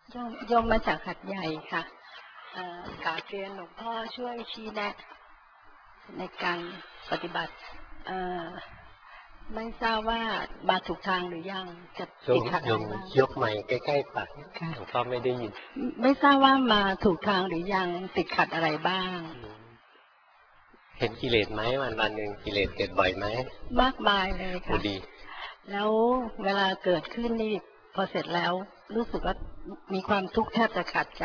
โยมมาจากหัดใหญ่ค่ะกราบเรียนหลวงพ่อช่วยชี้แนะในการปฏิบัติไม่ทราบว่ามาถูกทางหรือยังจะติดขัดอะไรบ้างยกไมค์ใกล้ๆปากหลวงพ่อไม่ได้ยินไม่ทราบว่ามาถูกทางหรือยังติดขัดอะไรบ้างเห็นกิเลสไหมวันหนึ่งกิเลสเกิดบ่อยไหมมากมายเลยค่ะดีแล้วเวลาเกิดขึ้นนี่พอเสร็จแล้วรู้สึกว่ามีความทุกข์แทบจะขาดใจ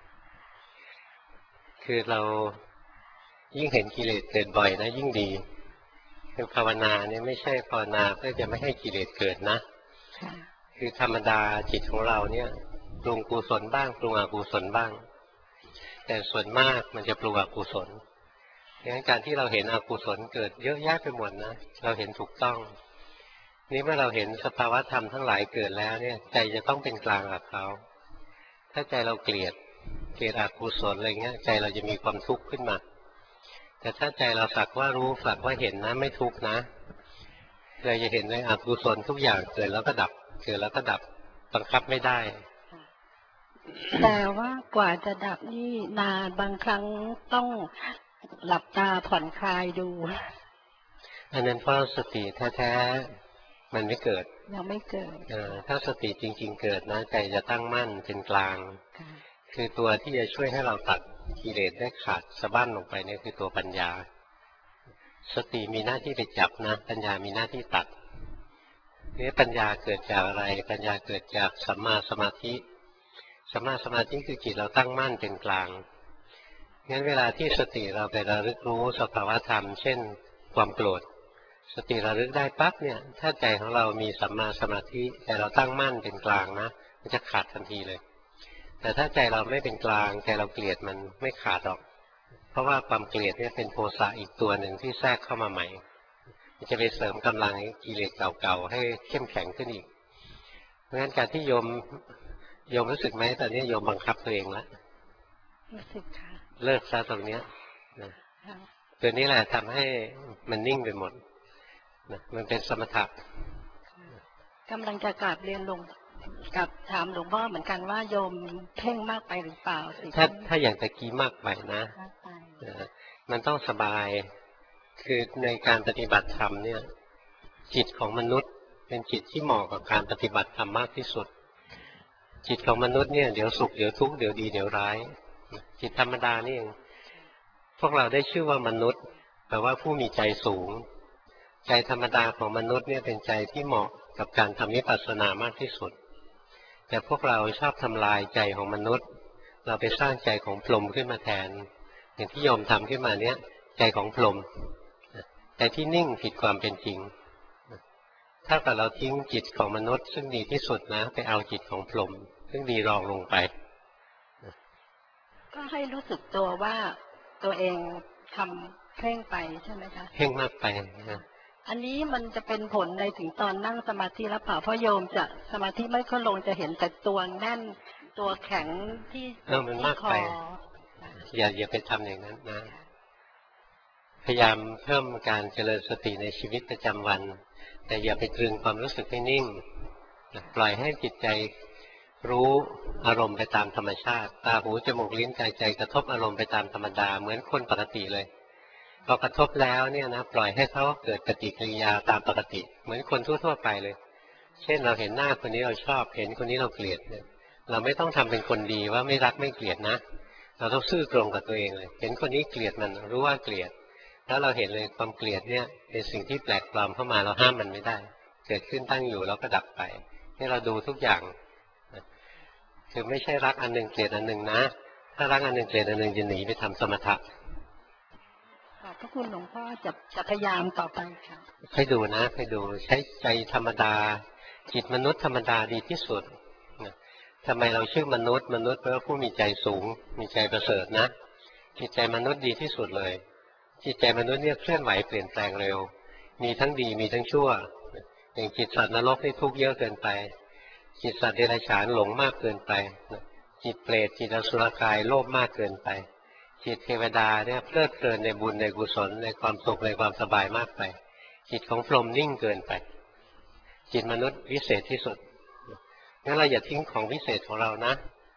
คือเรายิ่งเห็นกิเลสเกิดบ่อยนะยิ่งดีคือภาวนาเนี่ยไม่ใช่ภาวนาเพื่อจะไม่ให้กิเลสเกิดนะคือธรรมดาจิตของเราเนี่ยปรุงกุศลบ้างปรุงอกุศลบ้างแต่ส่วนมากมันจะปรุงอกุศลดังนั้นการที่เราเห็นอกุศลเกิดเยอะแยะไปหมดนะเราเห็นถูกต้องนี่เมื่อเราเห็นสภาวะธรรมทั้งหลายเกิดแล้วเนี่ยใจจะต้องเป็นกลางกับเขาถ้าใจเราเกลียดอกุศลอะไรเงี้ยใจเราจะมีความทุกข์ขึ้นมาแต่ถ้าใจเราสักว่ารู้สักว่าเห็นนะไม่ทุกข์นะเราจะเห็นเลยอกุศลทุกอย่างเกิดแล้วก็ดับเกิดแล้วก็ดับบังคับไม่ได้แต่ว่ากว่าจะดับนี่นานบางครั้งต้องหลับตาผ่อนคลายดูอันนั้นเพราะสติแท้ๆมันไม่เกิดยังไม่เกิดถ้าสติจริงๆเกิดนะใจจะตั้งมั่นเป็นกลางคือตัวที่จะช่วยให้เราตัดกิเลสได้ขาดสะบั้นลงไปนี่คือตัวปัญญาสติมีหน้าที่ไปจับนะปัญญามีหน้าที่ตัดนี่ปัญญาเกิดจากอะไรปัญญาเกิดจากสัมมาสมาธิสัมมาสมาธิคือจิตเราตั้งมั่นเป็นกลางงั้นเวลาที่สติเราไประลึกรู้สภาวะธรรมเช่นความโกรธสติระลึกได้ปั๊บเนี่ยถ้าใจของเรามีสัมมาสมาธิใจเราตั้งมั่นเป็นกลางนะมันจะขาดทันทีเลยแต่ถ้าใจเราไม่เป็นกลางใจเราเกลียดมันไม่ขาดหรอกเพราะว่าความเกลียดเนี่ยเป็นโทสะอีกตัวหนึ่งที่แทรกเข้ามาใหม่มันจะไปเสริมกำลังกิเลสเก่าๆให้เข้มแข็งขึ้นอีกเพราะฉะนั้นการที่โยมรู้สึกไหมตอนนี้โยมบังคับตัวเองแล้วรู้สึกค่ะเลิกซะตรงนี้นะตัวนี้แหละทำให้มันนิ่งไปหมดนะมันเป็นสมถะกำลังจะกราบเรียนลงกับถามหลวงพ่อเหมือนกันว่าโยมเพ่งมากไปหรือเปล่าถ้าอย่างตะกี้มากไปนะมันต้องสบายคือในการปฏิบัติธรรมเนี่ยจิตของมนุษย์เป็นจิตที่เหมาะกับการปฏิบัติธรรมมากที่สุดจิตของมนุษย์เนี่ยเดี๋ยวสุขเดี๋ยวทุกข์เดี๋ยวดีเดี๋ยวร้ายจิตธรรมดานี่เองพวกเราได้ชื่อว่ามนุษย์แปลว่าผู้มีใจสูงใจธรรมดาของมนุษย์เนี่ยเป็นใจที่เหมาะกับการทำวิปัสสนามากที่สุดแต่พวกเราชอบทำลายใจของมนุษย์เราไปสร้างใจของพรหมขึ้นมาแทนอย่างที่โยมทำขึ้นมาเนี้ยใจของพรหมใจที่นิ่งผิดความเป็นจริงถ้าเกิดเราทิ้งจิตของมนุษย์ซึ่งดีที่สุดนะไปเอาจิตของพรหมซึ่งดีรองลงไปก็ให้รู้สึกตัวว่าตัวเองทำเพ่งไปใช่ไหมคะเพ่งมากไปนะอันนี้มันจะเป็นผลในถึงตอนนั่งสมาธิแล้วเปล่าเพราะโยมจะสมาธิไม่ค่อยลงจะเห็นแต่ตัวแน่นตัวแข็งที่มันมากไปอย่าไปทำอย่างนั้นนะพยายามเพิ่มการเจริญสติในชีวิตประจำวันแต่อย่าไปตรึงความรู้สึกให้นิ่งปล่อยให้จิตใจรู้อารมณ์ไปตามธรรมชาติตาหูจมูกลิ้นกายใจกระทบอารมณ์ไปตามธรรมดาเหมือนคนปกติเลยพอกระทบแล้วเนี่ยนะปล่อยให้เขาเกิดปฏิกิริยาตามปกติเหมือนคนทั่วๆไปเลยเช่นเราเห็นหน้าคนนี้เราชอบเห็นคนนี้เราเกลียดเนี่ยเราไม่ต้องทำเป็นคนดีว่าไม่รักไม่เกลียดนะเราต้องซื่อตรงกับตัวเองเลยเห็นคนนี้เกลียดมันรู้ว่าเกลียดแล้วเราเห็นเลยความเกลียดเนี่ยเป็นสิ่งที่แปลกปลอมเข้ามาเราห้ามมันไม่ได้เกิดขึ้นตั้งอยู่แล้วก็ดับไปให้เราดูทุกอย่างคือไม่ใช่รักอันหนึ่งเกลียดอันหนึ่งนะถ้ารักอันหนึ่งเกลียดอันหนึ่งจะหนีไปทำสมถะขอบพระคุณหลวงพ่อจะพยายามต่อไปค่ะให้ดูนะให้ดูใช้ใจธรรมดาจิตมนุษย์ธรรมดาดีที่สุดทำไมเราชื่อมนุษย์เพราะผู้มีใจสูงมีใจประเสริฐนะจิตใจมนุษย์ดีที่สุดเลยจิตใจมนุษย์เนี่ยเคลื่อนไหวเปลี่ยนแปลงเร็วมีทั้งดีมีทั้งชั่วอย่างจิตสัตว์นรกนี่ทุกข์เยอะเกินไปจิตสัตว์เดรัจฉานหลงมากเกินไปจิตเปรตจิตอสุรกายโลภมากเกินไปจิตเทวดาเนี่ยเพลิดเพลินในบุญในกุศลในความสุขในความสบายมากไปจิตของพรหมนิ่งเกินไปจิตมนุษย์วิเศษที่สุดงั้นเราอย่าทิ้งของวิเศษของเรานะ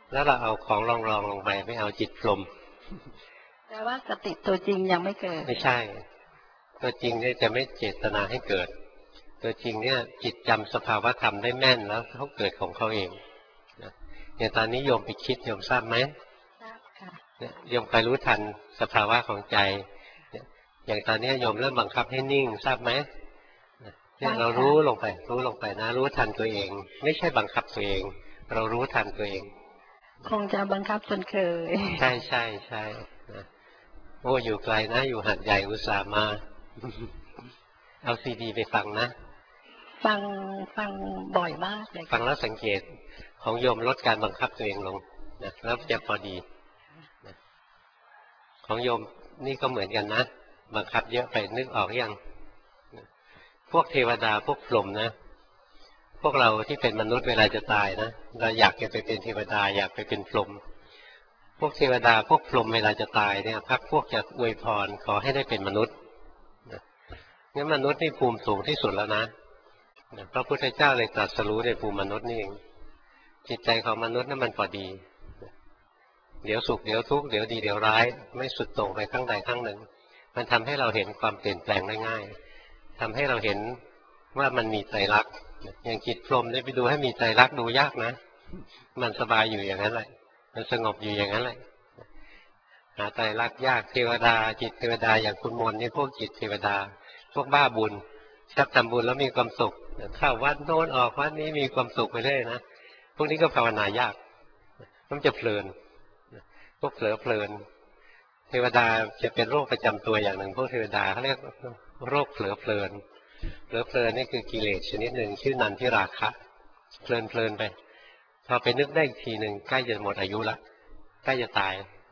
แล้วเราเอาของรองลงไปไม่เอาจิตพรหมแต่ว่าสติตัวจริงยังไม่เกิดไม่ใช่ตัวจริงเนี่ยจะไม่เจตนาให้เกิดตัวจริงเนี่ยจิตจำสภาวะธรรมได้แม่นแล้วเขาเกิดของเขาเองอย่างตอนนี้โยมไปคิดโยมทราบไหมทราบค่ะโยมไปรู้ทันสภาวะของใจอย่างตอนนี้โยมเริ่มบังคับให้นิ่งทราบไหมเนี่ยเรารู้ลงไปนะรู้ทันตัวเองไม่ใช่บังคับตัวเองเรารู้ทันตัวเองคงจะบังคับจนเคยใช่โอ้อยู่ไกลนะอยู่หัดใหญ่อุตส่าห์มาเอาซีดีไปฟังนะฟังบ่อยมากเลยฟังแล้วสังเกตของโยมลดการบังคับตัวเองลงนะแล้วจะพอดีนะของโยมนี่ก็เหมือนกันนะบังคับเยอะไปนึกออกยังพวกเทวดาพวกพรหมนะพวกเราที่เป็นมนุษย์เวลาจะตายนะเราอยากจะไปเป็นเทวดาอยากไปเป็นพรหมพวกเทวดาพวกพรหมเวลาจะตายเนี่ยพักพวกจะอวยพรขอให้ได้เป็นมนุษย์งั้นมนุษย์นี่ภูมิสูงที่สุดแล้วนะพระพุทธเจ้าเลยตรัสรู้ในภูมิมนุษย์นี่เองจิตใจของมนุษย์นั้นมันพอดีเดี๋ยวสุขเดี๋ยวทุกข์เดี๋ยวดีเดี๋ยวร้ายไม่สุดโต่งไปข้างใดข้างหนึ่งมันทำให้เราเห็นความเปลี่ยนแปลงได้ง่ายทำให้เราเห็นว่ามันมีไตรลักษณ์อย่างจิตพรหมได้ไปดูให้มีไตรลักษณ์ดูยากนะมันสบายอยู่อย่างนั้นแหละมันสงบอยู่อย่างนั้นแหละหาไตรลักษณ์ยากเทวดาจิตเทวดาอย่างคุณมนนี่พวกจิตเทวดาพวกบ้าบุญชอบทำบุญแล้วมีความสุขเข้าวัดโน้นออกวัดนี้มีความสุขไปเรื่อยนะพวกนี้ก็ภาวนายากมันจะเพลินพวกเผลอเพลินเทวดาจะเป็นโรคประจำตัวอย่างหนึ่งพวกเทวดาเขาเรียกโรคเผลอเพลินเผลอเพลินนี่คือกิเลสชนิดหนึ่งชื่อนันทิราคะเพลินเพลินไปพอไปนึกได้อีกทีหนึ่งใกล้จะหมดอายุละใกล้จะตาย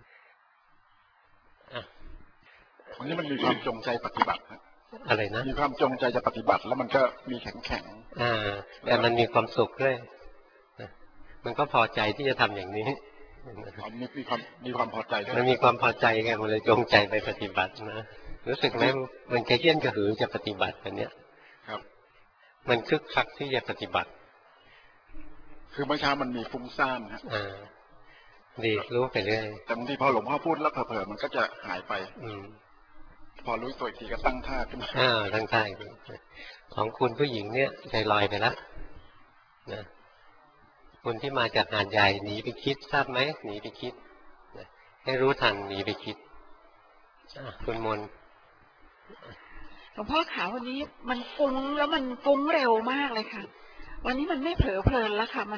อันนี้มันมีความจงใจปฏิบัติอะไรนะมีความจงใจจะปฏิบัติแล้วมันก็มีแข็งแต่มันมีความสุขด้วยมันก็พอใจที่จะทำอย่างนี้มีความพอใจด้วยมันมีความพอใจไงมันเลยจงใจไปปฏิบัตินะรู้สึกไหมมันกระเยี้ยนกระหือจะปฏิบัติแบบนี้ครับมันคึกคักที่จะปฏิบัติคือเมื่อเช้ามันมีฟุ้งซ่านฮะดีรู้ไปเรื่อยแต่บางทีพอหลวงพ่อพูดแล้วเผลอๆมันก็จะหายไปพอรู้ตัวอีกทีก็ตั้งท่าขึ้นมาตั้งท่าของคุณผู้หญิงเนี่ยใจลอยไปแล้วนะคนที่มาจากหาดใหญ่หนีไปคิดทราบไหมหนีไปคิดให้รู้ทันหนีไปคิดคุณมนหลวงพ่อขาวันนี้มันฟุ้งแล้วมันฟุ้งเร็วมากเลยค่ะวันนี้มันไม่เผลอเพลินแล้วค่ะมัน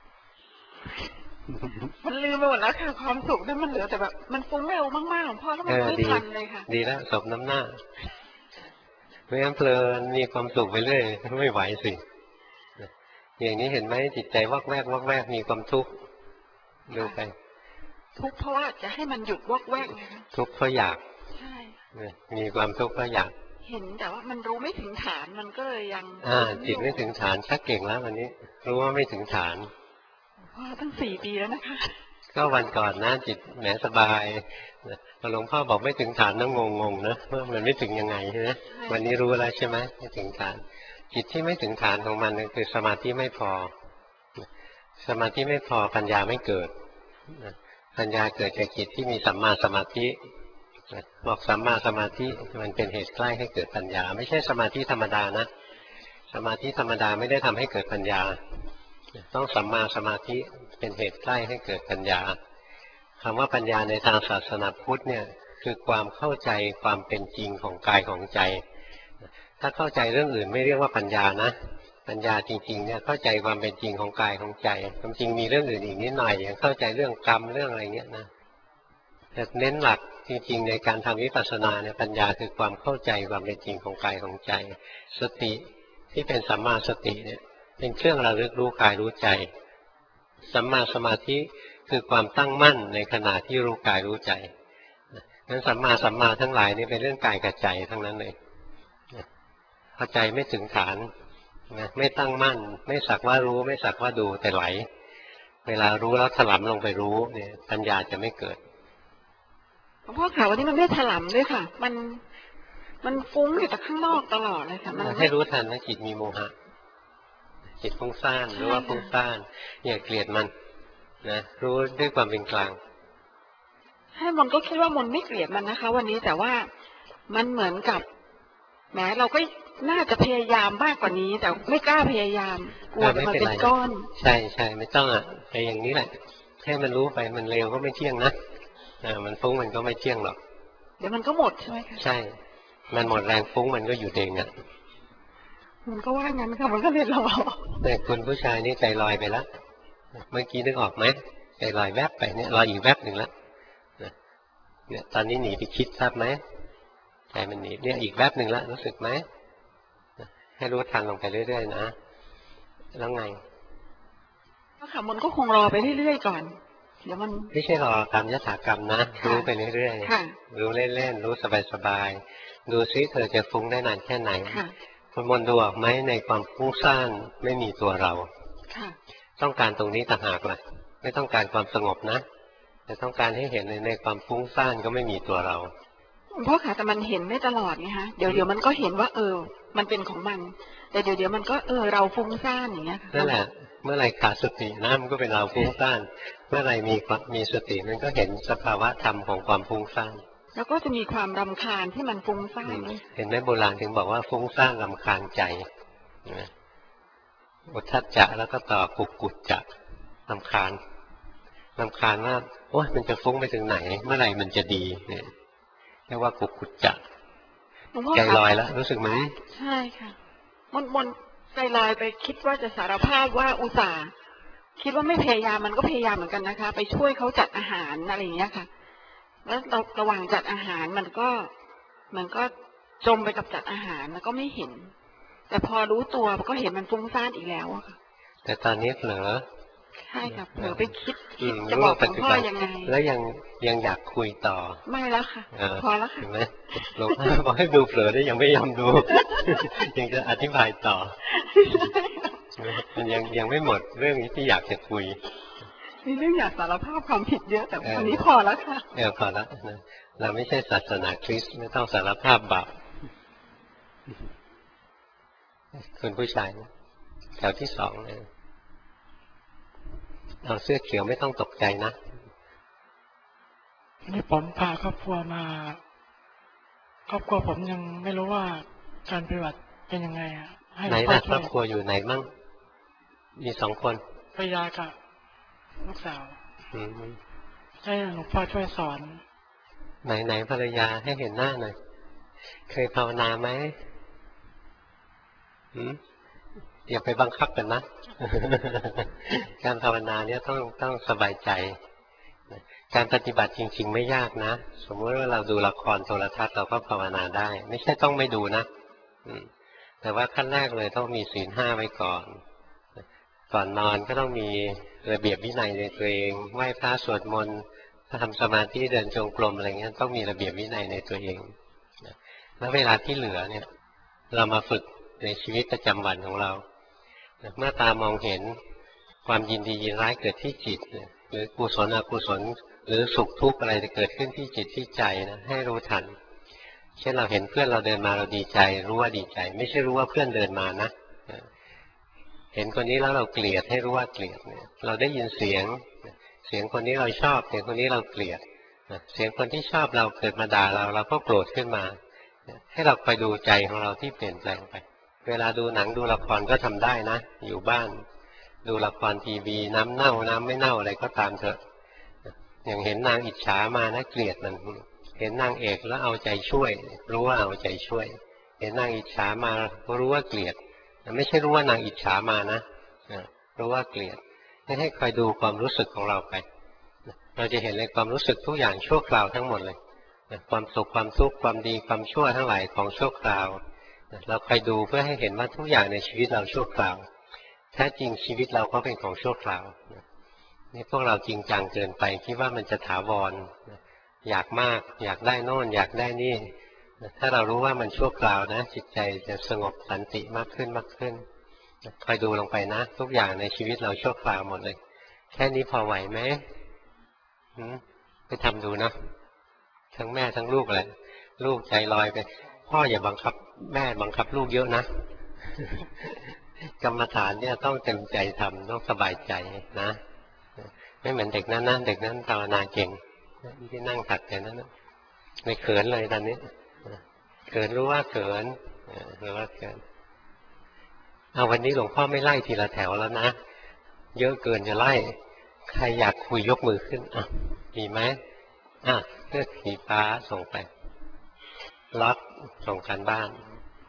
ลืมไปหมดแล้วค่ะความสุขนั้นมันเหลือแต่แบบมันฟุ้งเร็วมากๆหลวงพ่อแล้วมันไม่ทันเลยค่ะดีแล้วสบน้ำหน้าไม่งั้นเพลินมีความสุขไปเรื่อยไม่ไหวสิอย่างนี้เห็นไหมจิตใจวอกแวกมีความทุกข์ดูไปทุกข์เพราะว่าจะให้มันหยุดวอกแวกนะคะทุกข์เพราะอยากใช่มีความทุกข์เพราะอยากเห็นแต่ว่ามันรู้ไม่ถึงฐานมันก็เลยยังจิตไม่ถึงฐานชักเก่งแล้ววันนี้รู้ว่าไม่ถึงฐานตั้ง4 ปีแล้วนะคะก็วันก่อนนะจิตแหมสบายหลวงพ่อบอกไม่ถึงฐานต้องงงนะว่ามันไม่ถึงยังไงใช่ไหมวันนี้รู้แล้วใช่ไหมไม่ถึงฐานจิตที่ไม่ถึงฐานของมันคือสมาธิไม่พอสมาธิไม่พอปัญญาไม่เกิดปัญญาเกิดจากจิตที่มีสัมมาสมาธิบอกสัมมาสมาธิมันเป็นเหตุใกล้ให้เกิดปัญญาไม่ใช่สมาธิธรรมดานะสมาธิธรรมดาไม่ได้ทำให้เกิดปัญญาต้องสัมมาสมาธิเป็นเหตุใกล้ให้เกิดปัญญาคำว่าปัญญาในทางศาสนาพุทธเนี่ยคือความเข้าใจความเป็นจริงของกายของใจถ้าเข้าใจเรื่องอื่นไม่เรียกว่าปัญญานะปัญญาจริงๆเนี่ยเข้าใจความเป็นจริงของกายของใจความจริงมีเรื่องอื่นอีกนิดหน่อยอย่างเข้าใจเรื่องกรรมเรื่องอะไรเงี้ยนะแต่เน้นหลักจริงๆในการทำวิปัสสนาเนี่ยปัญญาคือความเข้าใจความเป็นจริงของกายของใจสติที่เป็นสัมมาสติเนี่ยเป็นเครื่องระลึกรู้กายรู้ใจสัมมาสมาธิคือความตั้งมั่นในขณะที่รู้กายรู้ใจนั้นสัมมาทั้งหลายนี่เป็นเรื่องกายกับใจทั้งนั้นเลยพอใจไม่ถึงฐานไม่ตั้งมั่นไม่สักว่ารู้ไม่สักว่าดูแต่ไหลเวลารู้แล้วถลำลงไปรู้เนี่ยปัญญาจะไม่เกิดหลวงพ่อขาวันนี้มันไม่ถลำด้วยค่ะมันฟุ้งอยู่แต่ข้างนอกตลอดเลยค่ะให้รู้ทันว่าจิตมีโมหะจิตฟุ้งซ่านหรือว่าฟุ้งซ่านอย่าเกลียดมันนะรู้ด้วยความเป็นกลางให้มนก็คิดว่ามนไม่เกลียดมันนะคะ วันนี้แต่ว่ามันเหมือนกับแม้เราก็น่าจะพยายามมากกว่านี้ แต่ไม่กล้าพยายามกลัวมันเป็นก้อนใช่ใช่ไม่ต้องอ่ะไอ้อย่างนี้แหละให้มันรู้ไปมันเร็วก็ไม่เที่ยงนะมันฟุ้งมันก็ไม่เที่ยงหรอกเดี๋ยวมันก็หมดใช่ไหมคะใช่มันหมดแรงฟุ้งมันก็อยู่เองอ่ะมันก็ว่างั้นค่ะมันก็เลยรอแต่คุณผู้ชายนี่ใจลอยไปแล้วเมื่อกี้นึกออกไหมใจลอยแวบไปเนี่ยลอยอีกแวบหนึ่งแล้วเนี่ยตอนนี้หนีไปคิดทราบไหมใจมันหนีเนี่ยอีกแวบหนึ่งแล้วรู้สึกไหมให้รู้ทันลงไปเรื่อยๆนะแล้วไงก็ค่ะมันก็คงรอไปเรื่อยๆก่อนเดี๋ยวมันไม่ใช่รอตามยถากรรมนะรู้ไปเรื่อยๆรู้เล่นๆรู้สบายๆดูซิเธอจะฟุ้งได้นานแค่ไหนคุณมนดูออกไหมในความฟุ้งซ่านไม่มีตัวเราต้องการตรงนี้ต่างหากล่ะไม่ต้องการความสงบนะแต่ต้องการให้เห็นในความฟุ้งซ่านก็ไม่มีตัวเราเพราะค่ะแต่มันเห็นไม่ตลอดไงฮะเดี๋ยวมันก็เห็นว่ามันเป็นของมันแต่เดี๋ยวมันก็เราฟุ้งซ่านอย่างเงี้ยนั่นแหละเมื่อไรขาดสตินะมันก็เป็นเราฟุ้งซ่านเมื่อไรมีสติมันก็เห็นสภาวะธรรมของความฟุ้งซ่านแล้วก็จะมีความรำคาญที่มันฟุ้งซ่านเห็นไหมโบราณถึงบอกว่าฟุ้งซ่านรำคาญใจอุทธัจจะแล้วก็ต่อกุกุจจะรำคาญว่าโอ้ยมันจะฟุ้งไปถึงไหนเมื่อไหร่มันจะดีเนี่ยเรียกว่ากุกุจจะใจลอยแล้วรู้สึกไหมใช่ค่ะมันใจลอยไปคิดว่าจะสารภาพว่าอุตส่าห์คิดว่าไม่พยายามมันก็พยายามเหมือนกันนะคะไปช่วยเขาจัดอาหารอะไรอย่างเงี้ยค่ะแล้วระหว่างจัดอาหารมันก็จมไปกับจัดอาหารแล้วก็ไม่เห็นแต่พอรู้ตัวก็เห็นมันฟุ้งซ่านอีกแล้วอะค่ะแต่ตอนนี้เผลอใช่ค่ะเผลอไปคิดจะบอกหลวงพ่อยังไงแล้วยังอยากคุยต่อไม่แล้วค่ะพอแล้วค่ะเห็นไหมหลวงพ่อบอกให้ดูเผลอได้ยังไม่ยอมดูยังจะอธิบายต่อมันยังไม่หมดเรื่องนี้ที่อยากจะคุยมีเรื่องอยากสารภาพความผิดเยอะแต่วันนี้พอแล้วค่ะพอแล้วเราไม่ใช่ศาสนาคริสต์ไม่ต้องสารภาพบาปคุณผู้ชายแถวที่สองเนี่ยเอาเสื้อเขียวไม่ต้องตกใจนะนี่ผมพาครอบครัวมาครอบครัวผมยังไม่รู้ว่าการปฏิบัติเป็นยังไงให้ไหนล่ะครอบครัวอยู่ไหนมั่งมี2 คนภรรยากับลูกสาวให้หลวงพ่อช่วยสอนไหนภรรยาให้เห็นหน้าหน่อยเคยภาวนาไหมอย่าไปบังคับกันนะการภาวนาเนี่ยต้องสบายใจการปฏิบัติจริงๆไม่ยากนะสมมติว่าเราดูละครโทรทัศน์เราก็ภาวนาได้ไม่ใช่ต้องไม่ดูนะแต่ว่าขั้นแรกเลยต้องมีศีล 5ไว้ก่อนนอนก็ต้องมีระเบียบวินัยในตัวเองไหว้พระสวดมนต์ทำสมาธิเดินจงกรมอะไรเงี้ยต้องมีระเบียบวินัยในตัวเองแล้วเวลาที่เหลือเนี่ยเรามาฝึกในชีวิตประจำวันของเราเมื่อตามองเห็นความยินดียินร้ายเกิดที่จิตหรือกุศลอกุศลหรือสุขทุกข์อะไรจะเกิดขึ้นที่จิตที่ใจนะให้รู้ทันเช่นเราเห็นเพื่อนเราเดินมาเราดีใจรู้ว่าดีใจไม่ใช่รู้ว่าเพื่อนเดินมานะเห็นคนนี้แล้วเราเกลียดให้รู้ว่าเกลียดเราได้ยินเสียงคนนี้เราชอบเสียงคนนี้เราเกลียดเสียงคนที่ชอบเราเกิดมาด่าเราก็โกรธขึ้นมาให้เราคอยดูใจของเราที่เปลี่ยนแปลงไปเวลาดูหนังดูละครก็ทำได้นะอยู่บ้านดูละครทีวีน้ำเน่าน้ำไม่เน่าอะไรก็ตามเถอะอย่างเห็นนางอิจฉามานะเกลียดมันเห็นนางเอกแล้วเอาใจช่วยรู้ว่าเอาใจช่วยเห็นนางอิจฉามารู้ว่าเกลียดไม่ใช่รู้ว่านางอิจฉามานะรู้ว่าเกลียดให้คอยดูความรู้สึกของเราไปเราจะเห็นเลยความรู้สึกทุกอย่างชั่วคราวทั้งหมดเลยความสุขความทุกข์ความดีความชั่วทั้งหลายของชั่วคราวเราคอยดูเพื่อให้เห็นว่าทุกอย่างในชีวิตเราชั่วคราวแท้จริงชีวิตเราก็เป็นของชั่วคราวนี่พวกเราจริงจังเกินไปคิดว่ามันจะถาวรอยากมากอยากได้โน่นอยากได้นี่ถ้าเรารู้ว่ามันชั่วคราวนะจิตใจจะสงบสันติมากขึ้นคอยดูลงไปนะทุกอย่างในชีวิตเราชั่วคราวหมดเลยแค่นี้พอไหวไหมไปทำดูนะทั้งแม่ทั้งลูกเลยลูกใจลอยไปพ่ออย่าบังคับแม่บังคับลูกเยอะนะกรรมฐานเนี่ยต้องเต็มใจทำต้องสบายใจนะไม่เหมือนเด็กนั้นนะเด็กนั้นภาวนาเก่งที่นั่งตัดแต่นั้นไม่เขินเลยตอนนี้เขินรู้ว่าเขินรู้ว่าเขินเอาวันนี้หลวงพ่อไม่ไล่ทีละแถวแล้วนะเยอะเกินจะไล่ใครอยากคุยยกมือขึ้นอ่ะมีไหมเลือกสีฟ้าส่งไปล็อกส่งกันบ้าน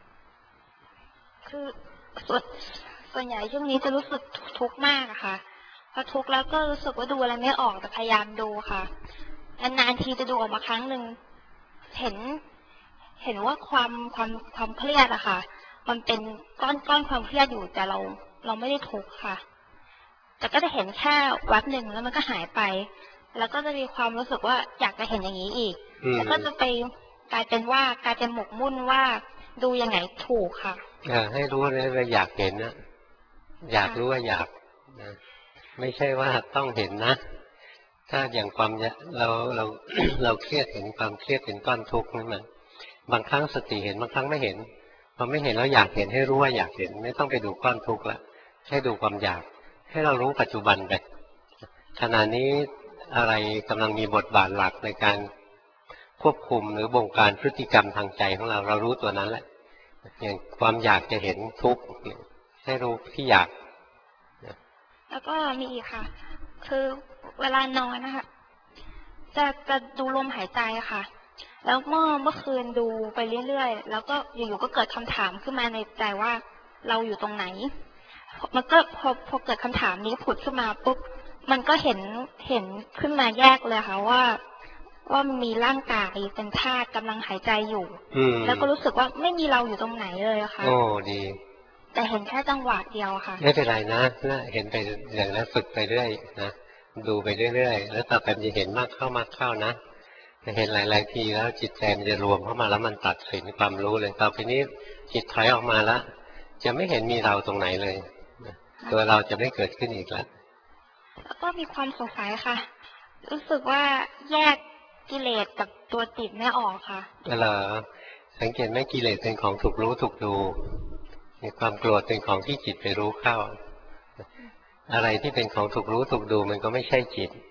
คือส่วนใหญ่ช่วงนี้จะรู้สึกทุกข์มากอะค่ะพอทุกข์แล้วก็รู้สึกว่าดูอะไรไม่ออกแต่พยายามดูค่ะนานๆทีจะดูออกมาครั้งหนึ่งเห็นว่าความเครียดอะค่ะมันเป็นก้อนความเครียดอยู่แต่เราไม่ได้ทุกข์ค่ะแต่ก็จะเห็นแค่แวบหนึ่งแล้วมันก็หายไปแล้วก็จะมีความรู้สึกว่าอยากจะเห็นอย่างนี้อีกแล้วก็จะไปกลายเป็นหมกมุ่นว่าดูยังไงถูกค่ะให้รู้เลยว่าอยากเห็นนะอยากรู้ว่าอยากนะไม่ใช่ว่าต้องเห็นนะถ้าอย่างความเราเครียดเห็นความเครียดเป็นก้อนทุกข์นั่นมันบางครั้งสติเห็นบางครั้งไม่เห็นพอไม่เห็นแล้วอยากเห็นให้รู้ว่าอยากเห็นไม่ต้องไปดูก้อนทุกข์ละให้ดูความอยากให้เรารู้ปัจจุบันไปขณะนี้อะไรกำลังมีบทบาทหลักในการควบคุมหรือบงการพฤติกรรมทางใจของเรารู้ตัวนั้นแหละอย่างความอยากจะเห็นทุกข์ให้รู้ที่อยากแล้วก็มีอีกค่ะคือเวลานอนนะคะจะดูลมหายใจค่ะแล้วเมื่อคืนดูไปเรื่อยๆแล้วก็อยู่ๆก็เกิดคำถามขึ้นมาในใจว่าเราอยู่ตรงไหนมันก็พอเกิดคำถามนี้ผุดขึ้นมาปุ๊บมันก็เห็นขึ้นมาแยกเลยค่ะว่ามันมีร่างกายเป็นธาตุกำลังหายใจอยู่แล้วก็รู้สึกว่าไม่มีเราอยู่ตรงไหนเลยค่ะโอ้ดีแต่เห็นแค่จังหวะเดียวค่ะไม่เป็นไรนะเห็นไปอย่างนั้นฝึกไปเรื่อยนะดูไปเรื่อยๆแล้วต่อไปจะเห็นมากเข้านะเห็นหลายๆทีแล้วจิตใจมันจะรวมเข้ามาแล้วมันตัดสินความรู้เลยต่อไปนี้จิตถอยออกมาแล้วจะไม่เห็นมีเราตรงไหนเลยตัวเราจะไม่เกิดขึ้นอีกแล้วก็มีความสงสัยค่ะรู้สึกว่าแยกกิเลสกับตัวจิตไม่ออกค่ะเหรอสังเกตไหมกิเลสเป็นของถูกรู้ถูกดูมีความโกรธเป็นของที่จิตไปรู้เข้าอะไรที่เป็นของถูกรู้ถูกดูมันก็ไม่ใช่จิต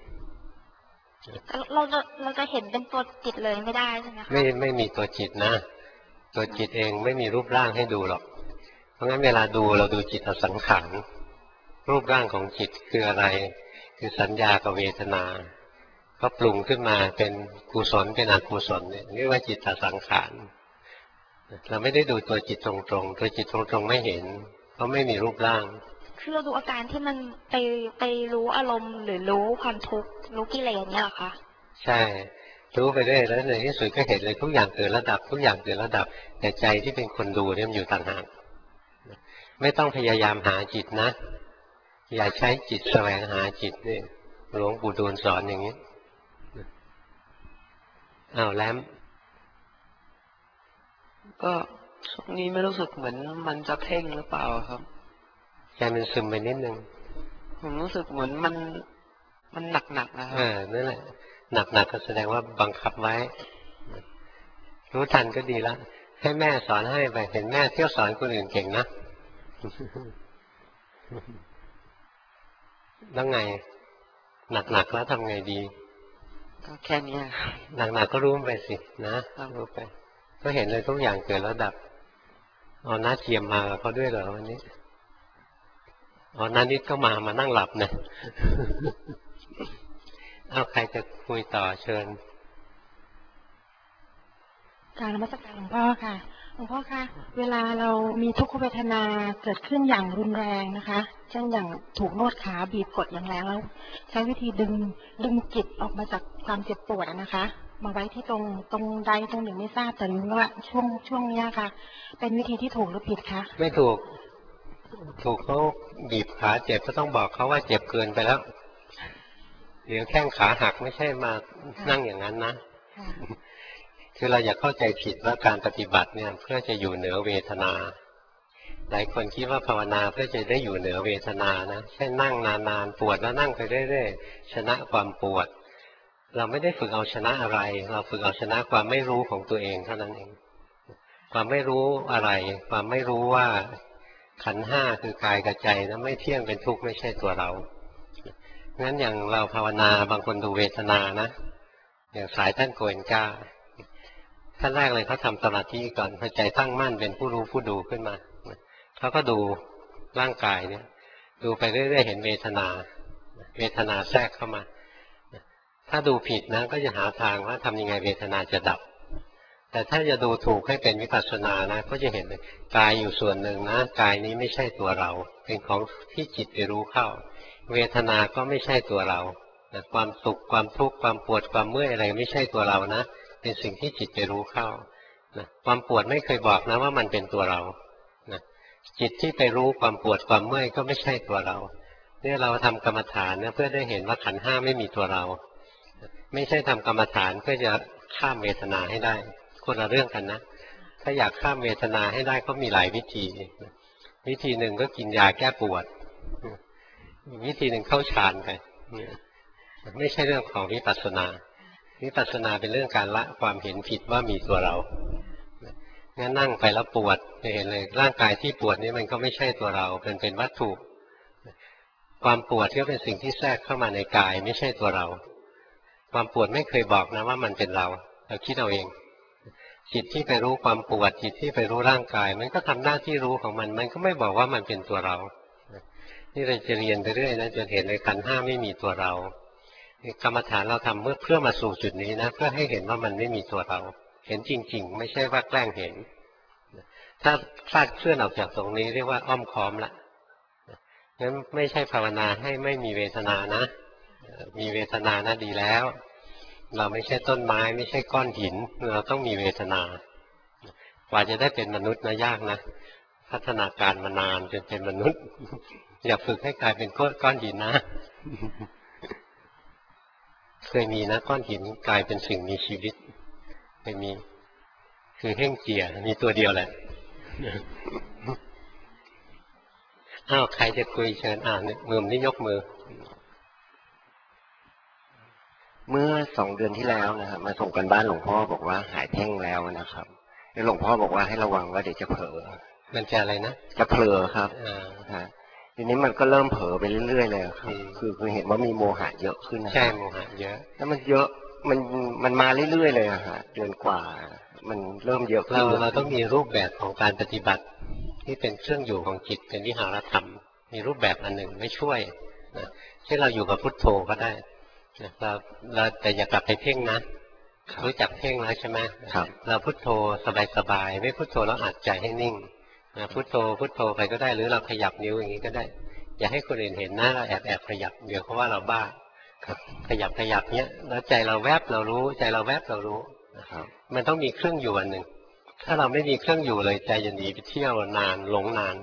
เราจะเห็นเป็นตัวจิตเลยไม่ได้ใช่ไหมคะไม่มีตัวจิตนะตัวจิตเองไม่มีรูปร่างให้ดูหรอกเพราะงั้นเวลาดูเราดูจิตสังขารรูปร่างของจิตคืออะไรคือสัญญากับเวทนาก็ปรุงขึ้นมาเป็นกุศลเป็นอกุศลเนี่ยเรียกว่าจิตสังขารเราไม่ได้ดูตัวจิตตรงๆตัวจิตตรงๆไม่เห็นเพราะไม่มีรูปร่างคือเราดูอาการที่มันไปรู้อารมณ์หรือรู้ความทุกข์รู้กิเลสเนี่ยหรอคะใช่รู้ไปเรื่อยแล้วในที่สุดก็เห็นเลยทุกอย่างเกิดระดับทุกอย่างเกิดระดับแต่ใจที่เป็นคนดูเนี่ยมันอยู่ต่างหากไม่ต้องพยายามหาจิตนะอย่าใช้จิตแสวงหาจิตนี่หลวงปู่ดูลสอนอย่างนี้อ้าวแล้มก็ช่วงนี้ไม่รู้สึกเหมือนมันจะเพ่งหรือเปล่าครับใจมันซึมไปนิดนึงผมรู้สึกเหมือนมันหนักนะครับนั่นแหละหนักก็แสดงว่าบังคับไว้รู้ทันก็ดีแล้วให้แม่สอนให้ไปเห็นแม่เที่ยวสอนคนอื่นเก่งนะแล้วไงหนักแล้วทำไงดีก็แค่นี้หนักก็รู้ไปสินะรู้ไปก็เห็นเลยทุกอย่างเกิดแล้วดับอ๋อน้าเทียมมาเขาด้วยเหรอวันนี้อ๋อน้านิดก็มานั่งหลับนะเอาใครจะคุยต่อเชิญการนมัสการหลวงพ่อค่ะหลวงพ่อคะเวลาเรามีทุกขเวทนาเกิดขึ้นอย่างรุนแรงนะคะเช่นอย่างถูกนวดขาบีบกดอย่างแรงแล้วใช้วิธีดึงจิตออกมาจากความเจ็บปวดนะคะมาไว้ที่ตรงใดตรงหนึ่งไม่ทราบแต่รู้ว่าช่วงนี้ค่ะเป็นวิธีที่ถูกหรือผิดคะไม่ถูกเขาบีบขาเจ็บก็ต้องบอกเขาว่าเจ็บเกินไปแล้วเดี๋ยวแข้งขาหักไม่ใช่มานั่งอย่างนั้นนะคือเราอย่าเข้าใจผิดว่าการปฏิบัติเนี่ยเพื่อจะอยู่เหนือเวทนาหลายคนคิดว่าภาวนาเพื่อจะได้อยู่เหนือเวทนานะใช่นั่งนานๆปวดแล้วนั่งไปเรื่อยๆชนะความปวดเราไม่ได้ฝึกเอาชนะอะไรเราฝึกเอาชนะความไม่รู้ของตัวเองเท่านั้นเองความไม่รู้อะไรความไม่รู้ว่าขันธ์ห้าคือกายกับใจนะไม่เที่ยงเป็นทุกข์ไม่ใช่ตัวเรางั้นอย่างเราภาวนาบางคนดูเวทนานะอย่างสายท่านโกเอนก้าขั้นแรกเลยเขาทำสมาธิก่อนพอใจตั้งมั่นเป็นผู้รู้ผู้ดูขึ้นมาเขาก็ดูร่างกายเนี่ยดูไปเรื่อยๆเห็นเวทนาแทรกเข้ามาถ้าดูผิดนะก็จะหาทางว่าทำยังไงเวทนาจะดับแต่ถ้าจะดูถูกให้เป็นวิปัสสนานะก็จะเห็นเลยกายอยู่ส่วนหนึ่งนะกายนี้ไม่ใช่ตัวเราเป็นของที่จิตไปรู้เข้าเวทนาก็ไม่ใช่ตัวเราความสุขความทุกข์ความปวดความเมื่อยอะไรไม่ใช่ตัวเรานะเป็นสิ่งที่จิตไปรู้เข้าความปวดไม่เคยบอกนะว่ามันเป็นตัวเราจิตที่ไปรู้ความปวดความเมื่อยก็ไม่ใช่ตัวเราเนี่ยเราทำกรรมฐานเนี่ยเพื่อได้เห็นว่าขันธ์ห้าไม่มีตัวเราไม่ใช่ทำกรรมฐานเพื่อจะข้ามเวทนาให้ได้คนละเรื่องกันนะถ้าอยากข้ามเวทนาให้ได้ก็มีหลายวิธีวิธีหนึ่งก็กินยาแก้ปวดวิธีหนึ่งเข้าฌานกันไม่ใช่เรื่องของวิปัสสนาวิปัสสนาเป็นเรื่องการละความเห็นผิดว่ามีตัวเรางั้นนั่งไปแล้วปวดจะเห็นเลยร่างกายที่ปวดนี่มันก็ไม่ใช่ตัวเราเป็นวัตถุความปวดก็เป็นสิ่งที่แทรกเข้ามาในกายไม่ใช่ตัวเราความปวดไม่เคยบอกนะว่ามันเป็นเราคิดเอาเองจิตที่ไปรู้ความปวดจิตที่ไปรู้ร่างกายมันก็ทำหน้าที่รู้ของมันก็ไม่บอกว่ามันเป็นตัวเรานี่เราจะเรียนไปเรื่อยนะจนเห็นในขันธ์ห้าไม่มีตัวเรากรรมฐานเราทำเพื่อมาสู่จุดนี้นะเพื่อให้เห็นว่ามันไม่มีตัวเราเห็นจริงๆไม่ใช่ว่าแกล้งเห็นถ้าคลาดเคลื่อนออกจากตรงนี้เรียกว่าอ้อมค้อมละงั้นไม่ใช่ภาวนาให้ไม่มีเวทนานะมีเวทนานะดีแล้วเราไม่ใช่ต้นไม้ไม่ใช่ก้อนหินเราต้องมีเวทนากว่าจะได้เป็นมนุษย์นะยากนะพัฒนาการมานานจนเป็นมนุษย์อย่าฝึกให้กลายเป็นก้อนหินนะเคยมีนะก้อนหินกลายเป็นสิ่งมีชีวิตเคยมีคือเฮ่งเจียมีตัวเดียวแหละอ้าวใครจะคุยเชิญมือนี่ยกมือเมื่อ2 เดือนที่แล้วนะครับมาส่งกันบ้านหลวงพ่อบอกว่าหายแท่งแล้วนะครับแล้วหลวงพ่อบอกว่าให้ระวังว่าเดี๋ยวจะเผลอมันจะอะไรนะจะเผลอครับทีนี้มันก็เริ่มเผลอไปเรื่อยๆเลยครับคือเห็นว่ามีโมหะเยอะขึ้นนะใช่โมหะเยอะแล้วมันเยอะมันมาเรื่อยๆเลยอะฮะเดือนกว่ามันเริ่มเยอะขึ้นเราต้องมีรูปแบบของการปฏิบัติที่เป็นเครื่องอยู่ของจิตเป็นวิหารธรรมมีรูปแบบอันหนึ่งไม่ช่วยเช่นเราอยู่กับพุทโธก็ได้เราแต่อย่ากลับไปเพ่งนะรู้จักเพ่งแล้วใช่ไหมเราพุทโธสบายๆไม่พุทโธแล้วอัดใจให้นิ่งพุทโธไปก็ได้หรือเราขยับนิ้วอย่างนี้ก็ได้อย่าให้คนอื่นเห็นนะเราแอบขยับเดี๋ยวเขาว่าเราบ้าขยับเนี้ยแล้วใจเราแวบเรารู้ใจเราแวบเรารู้มันต้องมีเครื่องอยู่อันหนึ่งถ้าเราไม่มีเครื่องอยู่เลยใจจะหนีไปเที่ยวนานหลงนาน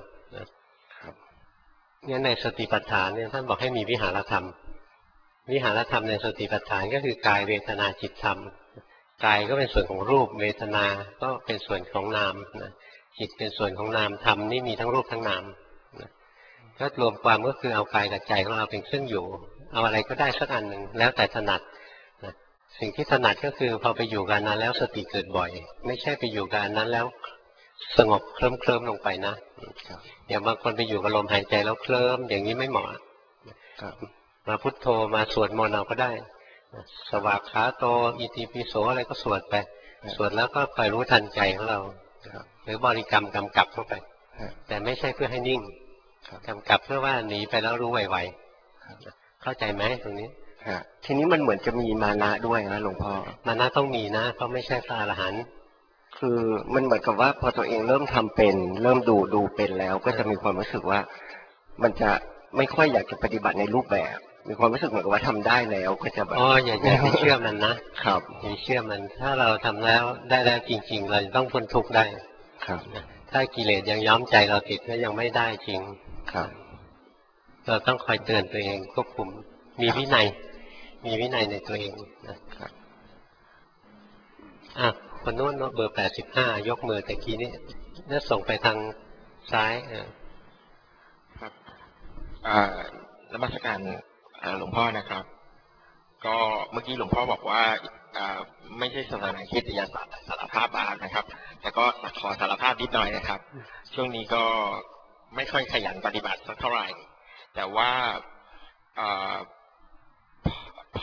งั้นในสติปัฏฐานเนี่ยท่านบอกให้มีวิหารธรรมวิหารธรรมในสติปัฏฐานก็คือกายเวทนาจิตธรรมกายก็เป็นส่วนของรูปเวทนาก็เป็นส่วนของนามจิตเป็นส่วนของนามธรรมนี่มีทั้งรูปทั้งนามก็รวมความก็คือเอากายกับใจของเราเป็นเครื่องอยู่เอาอะไรก็ได้สักอันหนึ่งแล้วแต่ถนัดสิ่งที่ถนัดก็คือพอไปอยู่กันนั้นแล้วสติเกิดบ่อยไม่ใช่ไปอยู่กันนั้นแล้วสงบเคลิ้มลงไปนะอย่างบางคนไปอยู่กับลมหายใจแล้วเคลิ้มอย่างนี้ไม่เหมาะมาพุทโธมาสวดมนต์เอาก็ได้สวากขาโตอิติปิโสอะไรก็สวดไปสวดแล้วก็คอยรู้ทันใจของเราหรือบริกรรมกำกับเข้าไปแต่ไม่ใช่เพื่อให้นิ่งกำกับเพื่อว่าหนีไปแล้วรู้ไวๆเข้าใจไหมตรงนี้ทีนี้มันเหมือนจะมีมานะด้วยนะหลวงพ่อมานะต้องมีนะเพราะไม่ใช่พระอรหันต์คือมันเหมือนกับว่าพอตัวเองเริ่มทำเป็นเริ่มดูเป็นแล้วก็จะมีความรู้สึกว่ามันจะไม่ค่อยอยากจะปฏิบัติในรูปแบบมีความรู้สึกเหมือนกับว่าทำได้แล้วก็จะแบบอย่าไปเชื่อมันนะครับอย่าเชื่อมันถ้าเราทำแล้วได้แล้วจริงๆเราจะต้องพ้นทุกข์ได้ครับถ้ากิเลสยังย้อมใจเราติดก็ยังไม่ได้จริงครับเราต้องคอยเตือนตัวเองควบคุมมีวินัยในตัวเองนะครับคนโน้นเบอร์85ยกมือแต่กี้นี้น่าส่งไปทางซ้ายครับนมัสการหลวงพ่อนะครับก็เมื่อกี้หลวงพ่อบอกว่าไม่ใช่สถานะคิดยาศาสตร์สารภาพบาปนะครับแต่ก็ขอสารภาพนิดหน่อยนะครับช่วงนี้ก็ไม่ค่อยขยันปฏิบัติสักเท่าไหร่แต่ว่า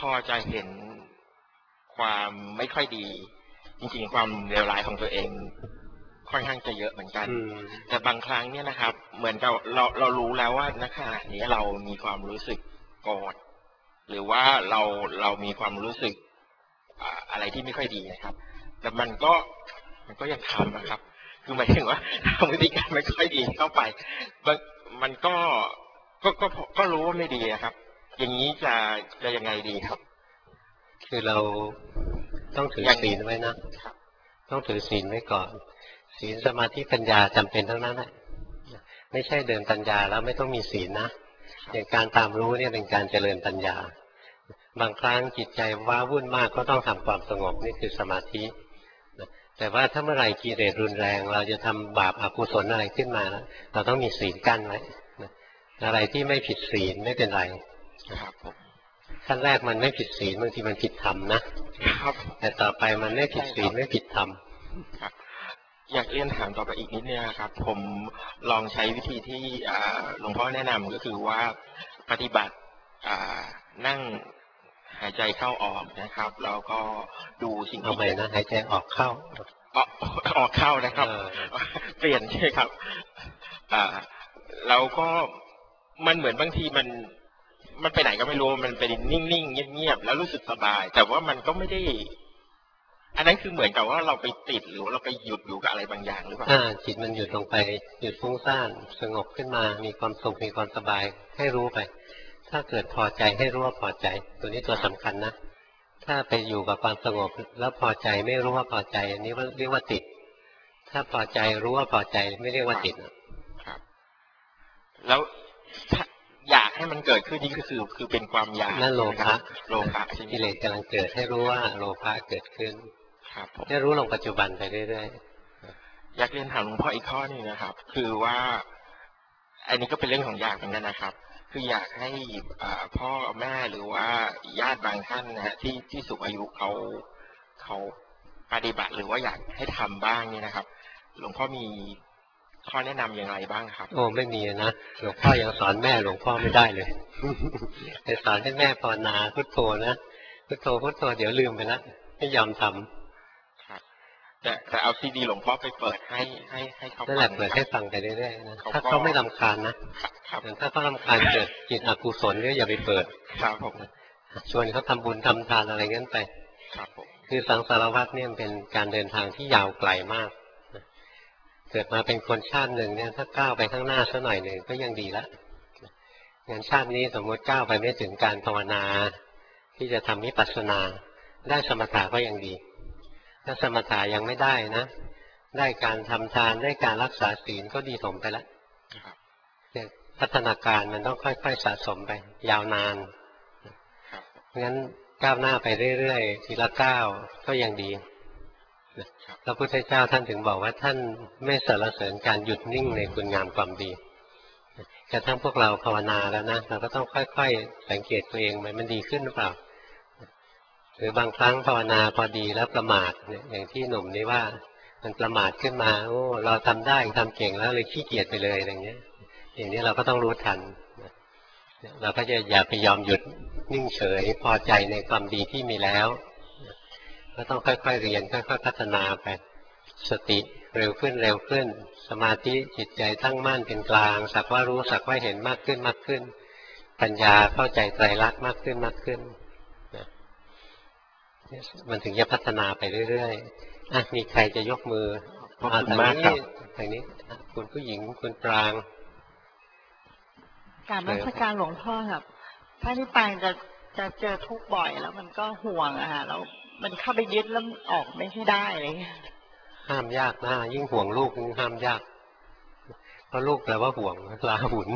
อจะเห็นความไม่ค่อยดีจริงๆความเลวร้ายของตัวเองค่อนข้างจะเยอะเหมือนกันแต่บางครั้งเนี่ยนะครับเหมือนกับเรารู้แล้วว่าณขณะนี้เรามีความรู้สึกโกรธหรือว่าเรามีความรู้สึกอะไรที่ไม่ค่อยดีนะครับแต่มันก็ยังทำนะครับคือหมายถึงว่าทำวิธีการไม่ค่อยดีเข้าไปมันก็รู้ว่าไม่ดีนะครับอย่างนี้จะยังไงดีครับคือเราต้องถือศีลไว้นะต้องถือศีลไว้ก่อนศีลสมาธิปัญญาจำเป็นทั้งนั้นแหละไม่ใช่เดินปัญญาแล้วไม่ต้องมีศีลนะอย่างการตามรู้เนี่ยเป็นการเจริญปัญญาบางครั้งจิตใจว้าวุ่นมากก็ต้องทำความสงบนี่คือสมาธิแต่ว่าถ้าเมื่อไหร่กิเลสรุนแรงเราจะทำบาปอกุศลอะไรขึ้นมาแล้วเราต้องมีศีลกั้นไว้อะไรที่ไม่ผิดศีลไม่เป็นไรขั้นแรกมันไม่ผิดศีลบางทีมันผิดธรรมนะแต่ต่อไปมันไม่ผิดศีลไม่ผิดธรรมอยากเรียนถามต่อไปอีกนิดนึงครับผมลองใช้วิธีที่หลวงพ่อแนะนำก็คือว่าปฏิบัตินั่งหายใจเข้าออกนะครับแล้วก็ดูสิ่งที่เอาไปนะหายใจออกเข้าออกเข้านะครับเปลี่ยนใช่ครับแล้วก็มันเหมือนบางทีมันไปไหนก็ไม่รู้มันเป็นนิ่งๆเงียบๆแล้วรู้สึกสบายแต่ว่ามันก็ไม่ได้อันนั้นคือเหมือนกับว่าเราไปติดหรือเราไปหยุดอยู่กับอะไรบางอย่างหรือเปล่าจิตมันหยุดลงไปหยุดฟุ้งซ่านสงบขึ้นมามีความสุขมีความสบายให้รู้ไปถ้าเกิดพอใจให้รู้ว่าพอใจตัวนี้ตัวสำคัญนะถ้าไปอยู่กับความสงบแล้วพอใจไม่รู้ว่าพอใจอันนี้เรียกว่าติดถ้าพอใจรู้ว่าพอใจไม่เรียกว่าติดครับแล้วอยากให้มันเกิดขึ้นนี่ก็คือเป็นความอยากนั่นโลภะกิเลสกำลังเกิดให้รู้ว่าโลภะเกิดขึ้นให้รู้ลงปัจจุบันไปเรื่อยๆอยากเรียนถามหลวงพ่ออีกข้อนึงนะครับคือว่าอันนี้ก็เป็นเรื่องของอยากเหมือนกันนะครับคืออยากให้พ่อแม่หรือว่าญาติบางท่านนะฮะที่สูงอายุเขาปฏิบัติหรือว่าอยากให้ทำบ้างนี่นะครับหลวงพ่อมีข้อแนะนำอย่างไรบ้างครับโอ้ไม่มีนะหลวงพ่อยังสอนแม่หลวงพ่อไม่ได้เลยแต่สอนให้แม่ภาวนาพุทโธนะพุทโธพุทโธเดี๋ยวลืมไปแล้วไม่ยอมทำครับแต่เอาซีดีหลวงพ่อไปเปิดให้เขานั่นแหละเปิดให้ฟังไปเรื่อยๆนะถ้าเขาไม่รำคาญนะถ้าเขารำคาญเกิดจิตอกุศลก็อย่าไปเปิดครับผมชวนเขาทำบุญทำทานอะไรงั้นไปครับผมคือสังสารวัฏเนี่ยเป็นการเดินทางที่ยาวไกลมากเกิดมาเป็นคนชาติหนึ่งเนี่ยถ้าก้าวไปข้างหน้าสักหน่อยหนึ่งก็ยังดีละงั้นชาตินี้สมมติก้าวไปไม่ถึงการภาวนาที่จะทำวิปัสสนาได้สมถะก็ยังดีถ้าสมถะยังไม่ได้นะได้การทำทานได้การรักษาศีลก็ดีถมไปแล้วพัฒนาการมันต้องค่อยๆสะสมไปยาวนานงั้นก้าวหน้าไปเรื่อยๆทีละก้าวก็ยังดีพระพุทธเจ้าท่านถึงบอกว่าท่านไม่สรรเสริญการหยุดนิ่งในคุณงามความดีกระทั่งพวกเราภาวนาแล้วนะเราก็ต้องค่อยๆสังเกตตัวเองมันดีขึ้นหรือเปล่าหรือบางครั้งภาวนาพอดีแล้วประมาทเนี่ยอย่างที่หนุ่มนี่ว่ามันประมาทขึ้นมาโอ้เราทำได้ทำเก่งแล้วเลยขี้เกียจไปเลยอย่างเงี้ยอย่างนี้เราก็ต้องรู้ทันเราก็จะอย่าไปยอมหยุดนิ่งเฉยพอใจในความดีที่มีแล้วก็ต้องค่อยๆเรียนค่อยๆพัฒนาไปสติเร็วขึ้นเร็วขึ้นสมาธิจิตใจตั้งมั่นเป็นกลางสักว่ารู้สักว่าเห็นมากขึ้นมากขึ้นปัญญาเข้าใจไตรลักษณ์มากขึ้นมากขึ้นมันถึงจะพัฒนาไปเรื่อยๆมีใครจะยกมือมาทางนี้คุณผู้หญิงคุณปรางการนมัสการหลวงพ่อครับถ้าที่ปางจะเจอทุกข์บ่อยแล้วมันก็ห่วงอะฮะแล้วมันเข้าไปยึดแล้วออกไม่ได้เลยห้ามยากนะยิ่งห่วงลูกยิ่งห้ามยากเพราะลูกแปลว่าห่วงลาหุน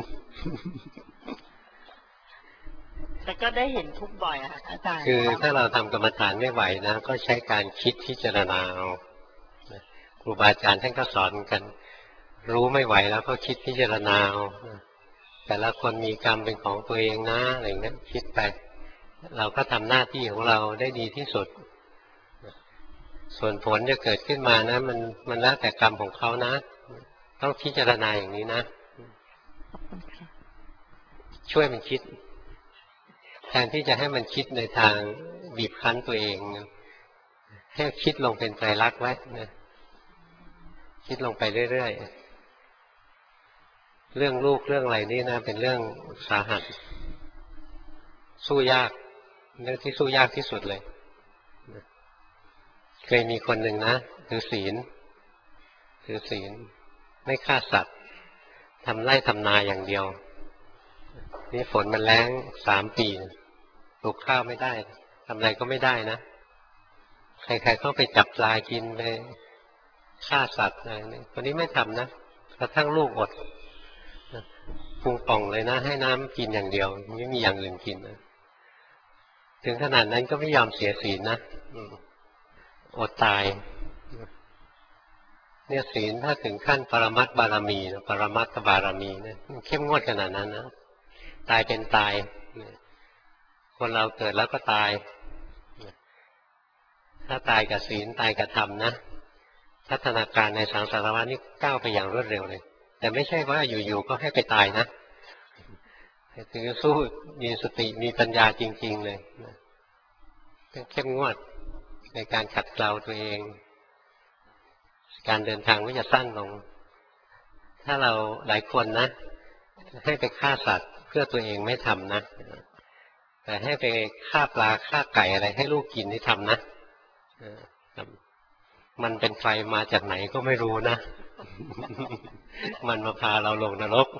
แต่ก็ได้เห็นทุกข์บ่อยอะอาจารย์คือถ้าเราทำกรรมฐานไม่ไหวนะก็ใช้การคิดพิจารณาเอาครูบาอาจารย์ท่านก็สอนกันรู้ไม่ไหวแล้วก็คิดพิจารณาเอาแต่ละคนมีกรรมเป็นของตัวเองนะอะไรเงี้ยคิดไปเราก็ทำหน้าที่ของเราได้ดีที่สุดส่วนผลจะเกิดขึ้นมานะมันแล้วแต่กรรมของเขานะต้องพิจารณาอย่างนี้นะช่วยมันคิดแทนที่จะให้มันคิดในทางบีบคั้นตัวเองให้คิดลงเป็นไตรลักษณ์ไว้นะคิดลงไปเรื่อยๆเรื่องลูกเรื่องอะไรนี่นะเป็นเรื่องสาหัสสู้ยากเรื่องที่สู้ยากที่สุดเลยเคยมีคนหนึ่งนะถือศีลไม่ฆ่าสัตว์ทำไร่ทำนาอย่างเดียวนี่ฝนมันแล้ง3 ปีปลูกข้าวไม่ได้ทำอะไรก็ไม่ได้นะใครๆเข้าไปจับปลากินไปฆ่าสัตว์อะไรนี่คนนี้ไม่ทำนะกระทั่งลูกอดพุงป่องเลยนะให้น้ำกินอย่างเดียวไม่มีอย่างอื่นกินนะถึงขนาดนั้นก็ไม่ยอมเสียศีลนะอดตายเนี่ยศีลถ้าถึงขั้นปรมัตถบารมีนะปรมัตถบารมีนะเข้มงวดขนาดนั้นนะตายเป็นตายคนเราเกิดแล้วก็ตายถ้าตายกับศีลตายกับธรรมนะพัฒนาการในสังสารวัฏนี่ก้าวไปอย่างรวดเร็วเลยแต่ไม่ใช่ว่าอยู่ๆก็ให้ไปตายนะถึงจะสู้มีสติมีปัญญาจริงๆเลยเข้มงวดในการขัดเกลาตัวเองการเดินทางก็จะสั้นลงถ้าเราหลายคนนะให้ไปฆ่าสัตว์เพื่อตัวเองไม่ทำนะแต่ให้ไปฆ่าปลาฆ่าไก่อะไรให้ลูกกินที่ทำนะมันเป็นไฟมาจากไหนก็ไม่รู้นะมันมาพาเราลงนรก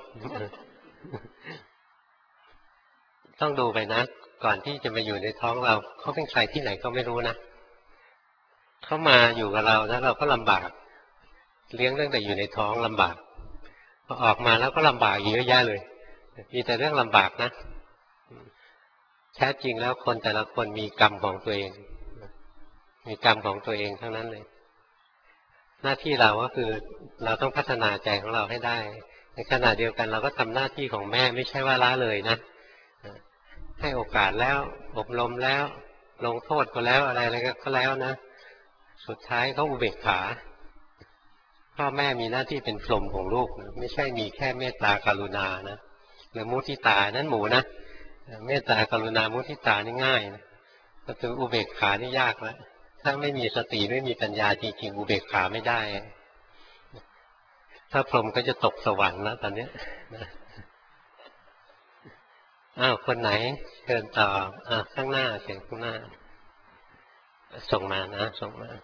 ต้องดูไปนะก่อนที่จะมาอยู่ในท้องเราเขาเป็นใครที่ไหนก็ไม่รู้นะเขามาอยู่กับเราแล้วเราก็ลำบากเลี้ยงตั้งแต่อยู่ในท้องลำบากพอออกมาแล้วก็ลำบากเยอะแยะเลยมีแต่เรื่องลำบากนะแท้จริงแล้วคนแต่ละคนมีกรรมของตัวเองมีกรรมของตัวเองทั้งนั้นเลยหน้าที่เราก็คือเราต้องพัฒนาใจของเราให้ได้ในขณะเดียวกันเราก็ทำหน้าที่ของแม่ไม่ใช่ว่าละเลยนะให้โอกาสแล้วอบรมแล้วลงโทษก็แล้วอะไรก็แล้วนะสุดท้ายเขาอุเบกขาพ่อแม่มีหน้าที่เป็นพรหมของลูกนะไม่ใช่มีแค่เมตตากรุณานะหรือมุทิตานั้นหมูนะเมตตากรุณามุทิตานี่ง่ายนะก็ถึงอุเบกขานี่ยากแล้วถ้าไม่มีสติไม่มีปัญญาจริงๆอุเบกขาไม่ได้ถ้าพรหมก็จะตกสวรรค์แล้วตอนนี้คนไหนเชิญต่อข้างหน้าเสียงข้างหน้าส่งมานะส่งมา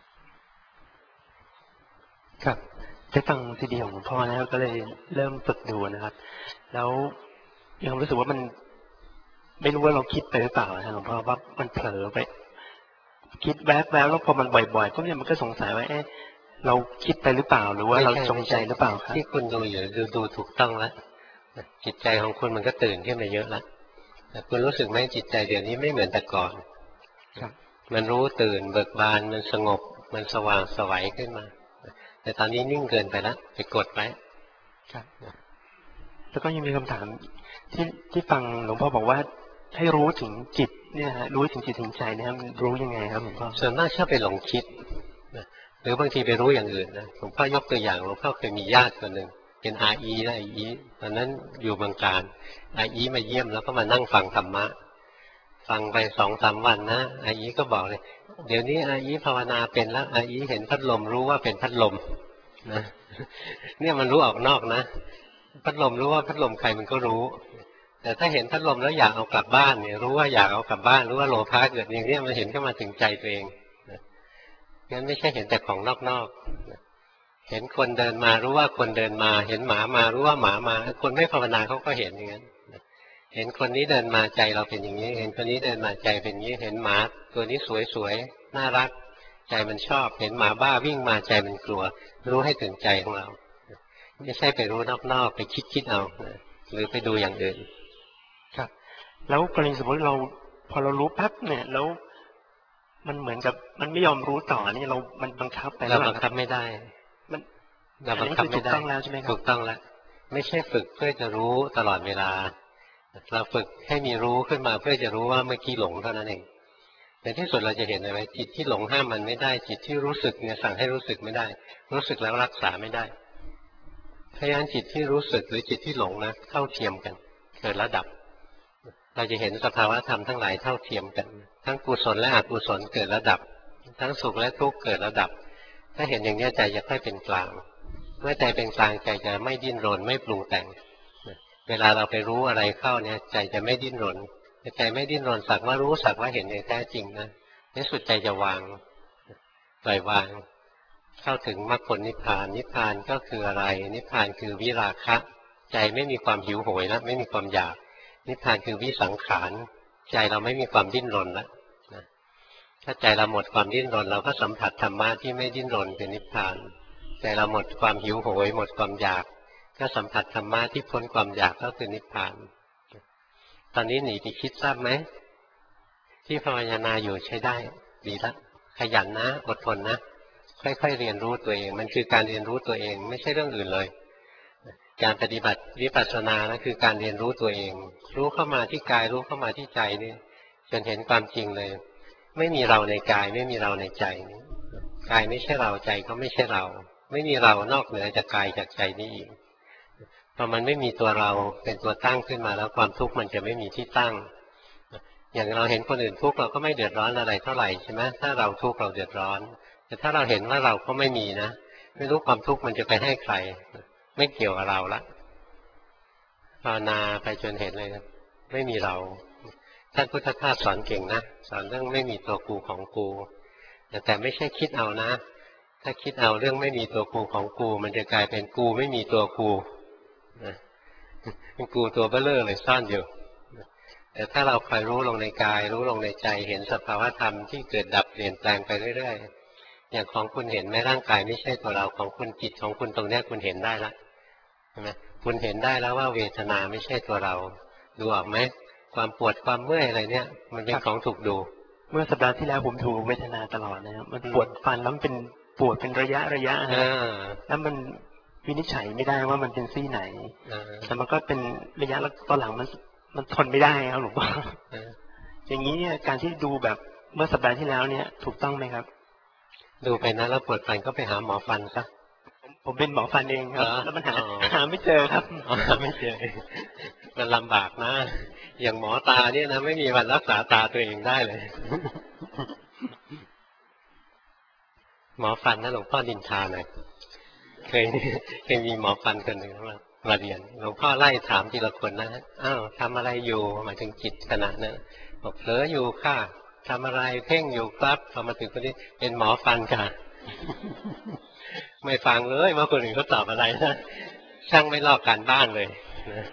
ครับได้ฟังซีดีของหลวงพ่อแล้วก็เลยเริ่มฝึกดูนะครับแล้วยังรู้สึกว่ามันไม่รู้ว่าเราคิดไปหรือเปล่านะหลวงพ่อว่ามันเผลอไปคิดแวบแล้วพอมันบ่อยๆก็เนี่ยมันก็สงสัยว่าเราคิดไปหรือเปล่าหรือว่าเราจงใจหรือเปล่าครับที่คุณดูอยู่ดูถูกต้องแล้วจิตใจของคุณมันก็ตื่นขึ้นมาเยอะแล้วแต่คุณรู้สึกไหมจิตใจเดี๋ยวนี้ไม่เหมือนแต่ก่อนมันรู้ตื่นเบิกบานมันสงบมันสว่างไสวขึ้นมาแต่ตอนนี้นิ่งเกินไปแล้วไปกดไว้ครับแล้วก็ยังมีคำถามที่ฟังหลวงพ่อบอกว่าให้รู้ถึงจิตเนี่ยฮะรู้ถึงจิตถึงใจนะครับรู้ยังไงครับหลวงพ่อส่วนมากชอบไปหลงคิดหรือบางทีไปรู้อย่างอื่นนะหลวงพ่อยกตัวอย่างหลวงพ่อเคยมีญาติคนหนึ่งเป็นREนะREตอนนั้นอยู่บางการREมาเยี่ยมแล้วก็มานั่งฟังธรรมะฟังไป2-3 วันนะREก็บอกเลยเดี๋ยวนี้REภาวนาเป็นแล้วREเห็นพัดลมรู้ว่าเป็นพัดลมนะเนี่ยมันรู้ออกนอกนะพัดลมรู้ว่าพัดลมใครมันก็รู้แต่ถ้าเห็นพัดลมแล้วอยากเอากลับบ้านเนี่ยรู้ว่าอยากเอากลับบ้านรู้ว่าโลภะเกิดอย่างนี้มันเห็นเข้ามาถึงใจตัวเองงั้นไม่ใช่เห็นแต่ของนอกๆเห็นคนเดินมารู้ว่าคนเดินมาเห็นหมามารู้ว่าหมามาคนไม่ภาวนาเขาก็เห็นอย่างนั้นเห็นคนนี้เดินมาใจเราเป็นอย่างนี้เห็นคนนี้เดินมาใจเป็นอย่างนี้เห็นหมาตัวนี้สวยๆน่ารักใจมันชอบเห็นหมาบ้าวิ่งมาใจมันกลัวรู้ให้ถึงใจของเราไม่ใช่ไปรู้นอกๆไปคิดเอาหรือไปดูอย่างอื่นครับแล้วกรณีสมมติเราพอเรารู้ปั๊บเนี่ยแล้วมันเหมือนกับมันไม่ยอมรู้ต่อนี่มันบังคับไปเราบังคับไม่ได้เราบังคับไม่ได้ถูกต้องแล้วใช่ไหมครับถูกต้องแล้วไม่ใช่ฝึกเพื่อจะรู้ตลอดเวลาเราฝึกให้มีรู้ขึ้นมาเพื่อจะรู้ว่าเมื่อกี้หลงเท่านั้นเองในที่สุดเราจะเห็นอะไรจิตที่หลงห้ามมันไม่ได้จิตที่รู้สึกเนี่ยสั่งให้รู้สึกไม่ได้รู้สึกแล้วรักษาไม่ได้เพราะฉะนั้นจิตที่รู้สึกหรือจิตที่หลงนะเท่าเทียมกันเกิดระดับเราจะเห็นสภาวะธรรมทั้งหลายเท่าเทียมกันทั้งกุศลและอกุศลเกิดแล้วดับทั้งสุขและทุกข์เกิดแล้วดับถ้าเห็นอย่างนี้ใจจะค่อยเป็นกลางเมื่อใจเป็นกลางใจจะไม่ดิ้นรนไม่ปรุงแต่งเวลาเราไปรู้อะไรเข้าเนี่ยใจจะไม่ดิ้นรนใจไม่ดิ้นรนสักว่ารู้สักว่าเห็นอย่างแท้จริงนะในสุดใจจะวางปล่อยวางเข้าถึงมรรคผลนิพพานนิพพานก็คืออะไรนิพพานคือวิราคะใจไม่มีความหิวโหยแล้วไม่มีความอยากนิพพานคือวิสังขารใจเราไม่มีความดิ้นรนแล้วถ้าใจเราหมดความดิ้นรนเราก็สัมผัสธรรมะที่ไม่ดิ้นรนเป็นนิพพานใจเราหมดความหิวโหยหมดความอยากก็สัมผัสธรรมะที่พ้นความอยากก็คือนิพพานตอนนี้หนีไปคิดทราบไหมที่ภาวนาอยู่ใช้ได้ดีละขยันนะอดทนนะค่อยๆเรียนรู้ตัวเองมันคือการเรียนรู้ตัวเองไม่ใช่เรื่องอื่นเลยการปฏิบัติวิปัสสนานะคือการเรียนรู้ตัวเองรู้เข้ามาที่กายรู้เข้ามาที่ใจนี่จนเห็นความจริงเลยไม่มีเราในกายไม่มีเราในใจกายไม่ใช่เราใจก็ไม่ใช่เราไม่มีเรานอกเหนือจากกายจากใจนี้อีกพอมันไม่มีตัวเราเป็นตัวตั้งขึ้นมาแล้วความทุกข์มันจะไม่มีที่ตั้งอย่างเราเห็นคนอื่นทุกข์เราก็ไม่เดือดร้อนอะไรเท่าไหร่ใช่ไหมถ้าเราทุกข์เราเดือดร้อนแต่ถ้าเราเห็นว่าเราก็ไม่มีนะไม่รู้ความทุกข์มันจะไปให้ใครไม่เกี่ยวกับเราละภาวนาไปจนเห็นเลยไม่มีเราท่านพุทธทาสสอนเก่งนะสอนเรื่องไม่มีตัวกูของกูแต่ไม่ใช่คิดเอานะถ้าคิดเอาเรื่องไม่มีตัวกูของกูมันจะกลายเป็นกูไม่มีตัวกูเป็นกูตัวเบ้อเร่อเลยซ่อนอยู่แต่ถ้าเราคอยรู้ลงในกายรู้ลงในใจเห็นสภาวะธรรมที่เกิดดับเปลี่ยนแปลงไปเรื่อยๆอย่างของคุณเห็นไหมร่างกายไม่ใช่ตัวเราของคุณจิตของคุณตรงนี้คุณเห็นได้แล้วใช่ไหมคุณเห็นได้แล้วว่าเวทนาไม่ใช่ตัวเราดูออกไหมความปวดความเมื่อยอะไรเนี่ยมันเป็นของถูกดูเมื่อสัปดาห์ที่แล้วผมถูกเวทนาตลอดนะครับมันปวดฟันแล้วมันเป็นปวดเป็นระยะแล้วมันวินิจฉัยไม่ได้ว่ามันเป็นซี่ไหนแต่มันก็เป็นระยะแล้วตอนหลังมันทนไม่ได้ครับหลวงพ่ออย่างนี้เนี่ยการที่ดูแบบเมื่อสัปดาห์ที่แล้วเนี่ยถูกต้องไหมครับดูไปนะแล้วปวดฟันก็ไปหาหมอฟันซะผมเป็นหมอฟันเองครับแล้วมันหาไม่เจอครับหาไม่เจอมันลำบากนะอย่างหมอตาเนี่ยนะไม่มีวันรักษาตาตัวเองได้เลยหมอฟันนะหลวงพ่อดินทาหน่อยเคยมีหมอฟันคนหนึ่งมาเรียนหลวงพ่อไล่ถามทีละคนนะอ้าวทำอะไรอยู่หมายถึงจิตขณะนั้นบอกเผลออยู่ค่ะทำอะไรเพ่งอยู่ครับพอมาถึงคนนี้เป็นหมอฟันค่ะไม่ฟังเลยว่าคนอื่นเขาตอบอะไรนะช่างไม่ลอกการบ้านเลยนะ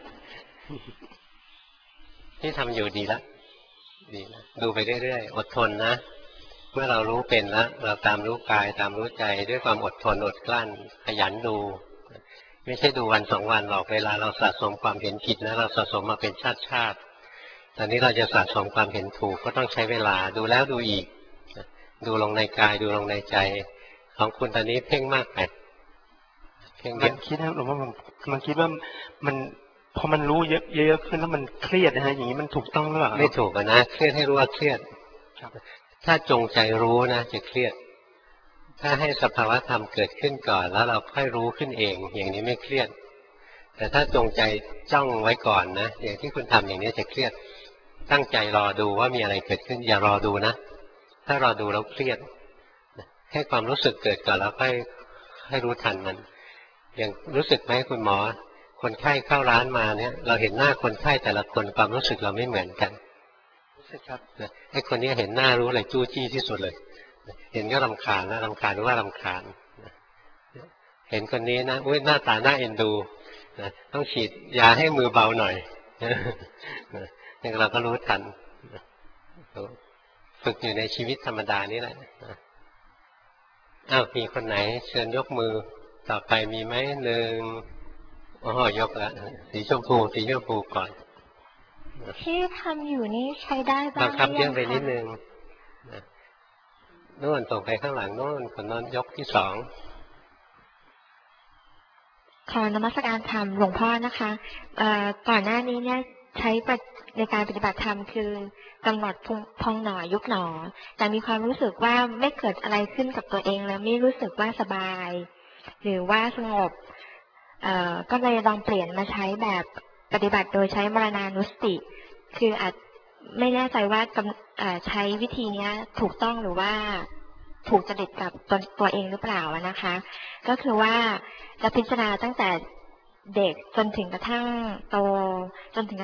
ที่ทำอยู่ดีละดีละดูไปเรื่อยๆอดทนนะเมื่อเรารู้เป็นแล้วเราตามรู้กายตามรู้ใจด้วยความอดทนอดกลั้นขยันดูไม่ใช่ดูวันสองวันหรอกเวลาเราสะสมความเห็นผิดนะเราสะสมมาเป็นชาติตอนนี้เราจะสะสมความเห็นถูกก็ต้องใช้เวลาดูแล้วดูอีกดูลงในกายดูลงในใจของคุณตอนนี้เพ่งมากไปเพ่งเยอะคิดนะหลวงพ่อมันคิดว่ามันพอมันรู้เยอะขึ้นแล้วมันเครียดนะฮะอย่างนี้มันถูกต้องหรือเปล่าไม่ถูกนะเครียดให้รู้ว่าเครียดถ้าจงใจรู้นะจะเครียดถ้าให้สภาวะธรรมเกิดขึ้นก่อนแล้วเราค่อยรู้ขึ้นเองอย่างนี้ไม่เครียดแต่ถ้าจงใจจ้องไว้ก่อนนะอย่างที่คุณทำอย่างนี้จะเครียดตั้งใจรอดูว่ามีอะไรเกิดขึ้นอย่ารอดูนะถ้ารอดูแล้วเครียดให้ความรู้สึกเกิดก่อนแล้วค่อยให้รู้ทันมันอย่างรู้สึกไหมคุณหมอคนไข้เข้าร้านมาเนี่ยเราเห็นหน้าคนไข้แต่ละคนความรู้สึกเราไม่เหมือนกันรู้สึกครับไอ้คนนี้เห็นหน้ารู้อะไรจู้จี้ที่สุดเลยเห็นก็รำคาญนะรำคาญรู้ว่ารำคาญเห็นคนนี้นะอุ้ยหน้าตาหน้าเอ็นดูต้องฉีดยาให้มือเบาหน่อยนี่เราก็รู้ทันฝึกอยู่ในชีวิตธรรมดานี่แหละอ้าวมีคนไหนเชิญยกมือต่อไปมีไหมหนึ่งอ๋อยกแล้วสีชมพูก่อนที่ทำอยู่นี่ใช้ได้บ้างบังคับเยอะไปนิดนึงโน่นส่งไปข้างหลังโน่นคนนั้นยกที่สองขอนมัสการธรรมหลวงพ่อนะคะก่อนหน้านี้เนี่ยใช้ในการปฏิบัติธรรมคือกำหนดพองหนอยุบหนอแต่มีความรู้สึกว่าไม่เกิดอะไรขึ้นกับตัวเองแล้วไม่รู้สึกว่าสบายหรือว่าสงบก็เลยลองเปลี่ยนมาใช้แบบปฏิบัติโดยใช้มรณานุสติคืออาจไม่แน่ใจว่าใช้วิธีเนี้ยถูกต้องหรือว่าถูกจริตกับตัวเองหรือเปล่านะคะ ก็คือว่าจะพิจารณาตั้งแต่เด็กจนถึงกระทั่งโตจนถึง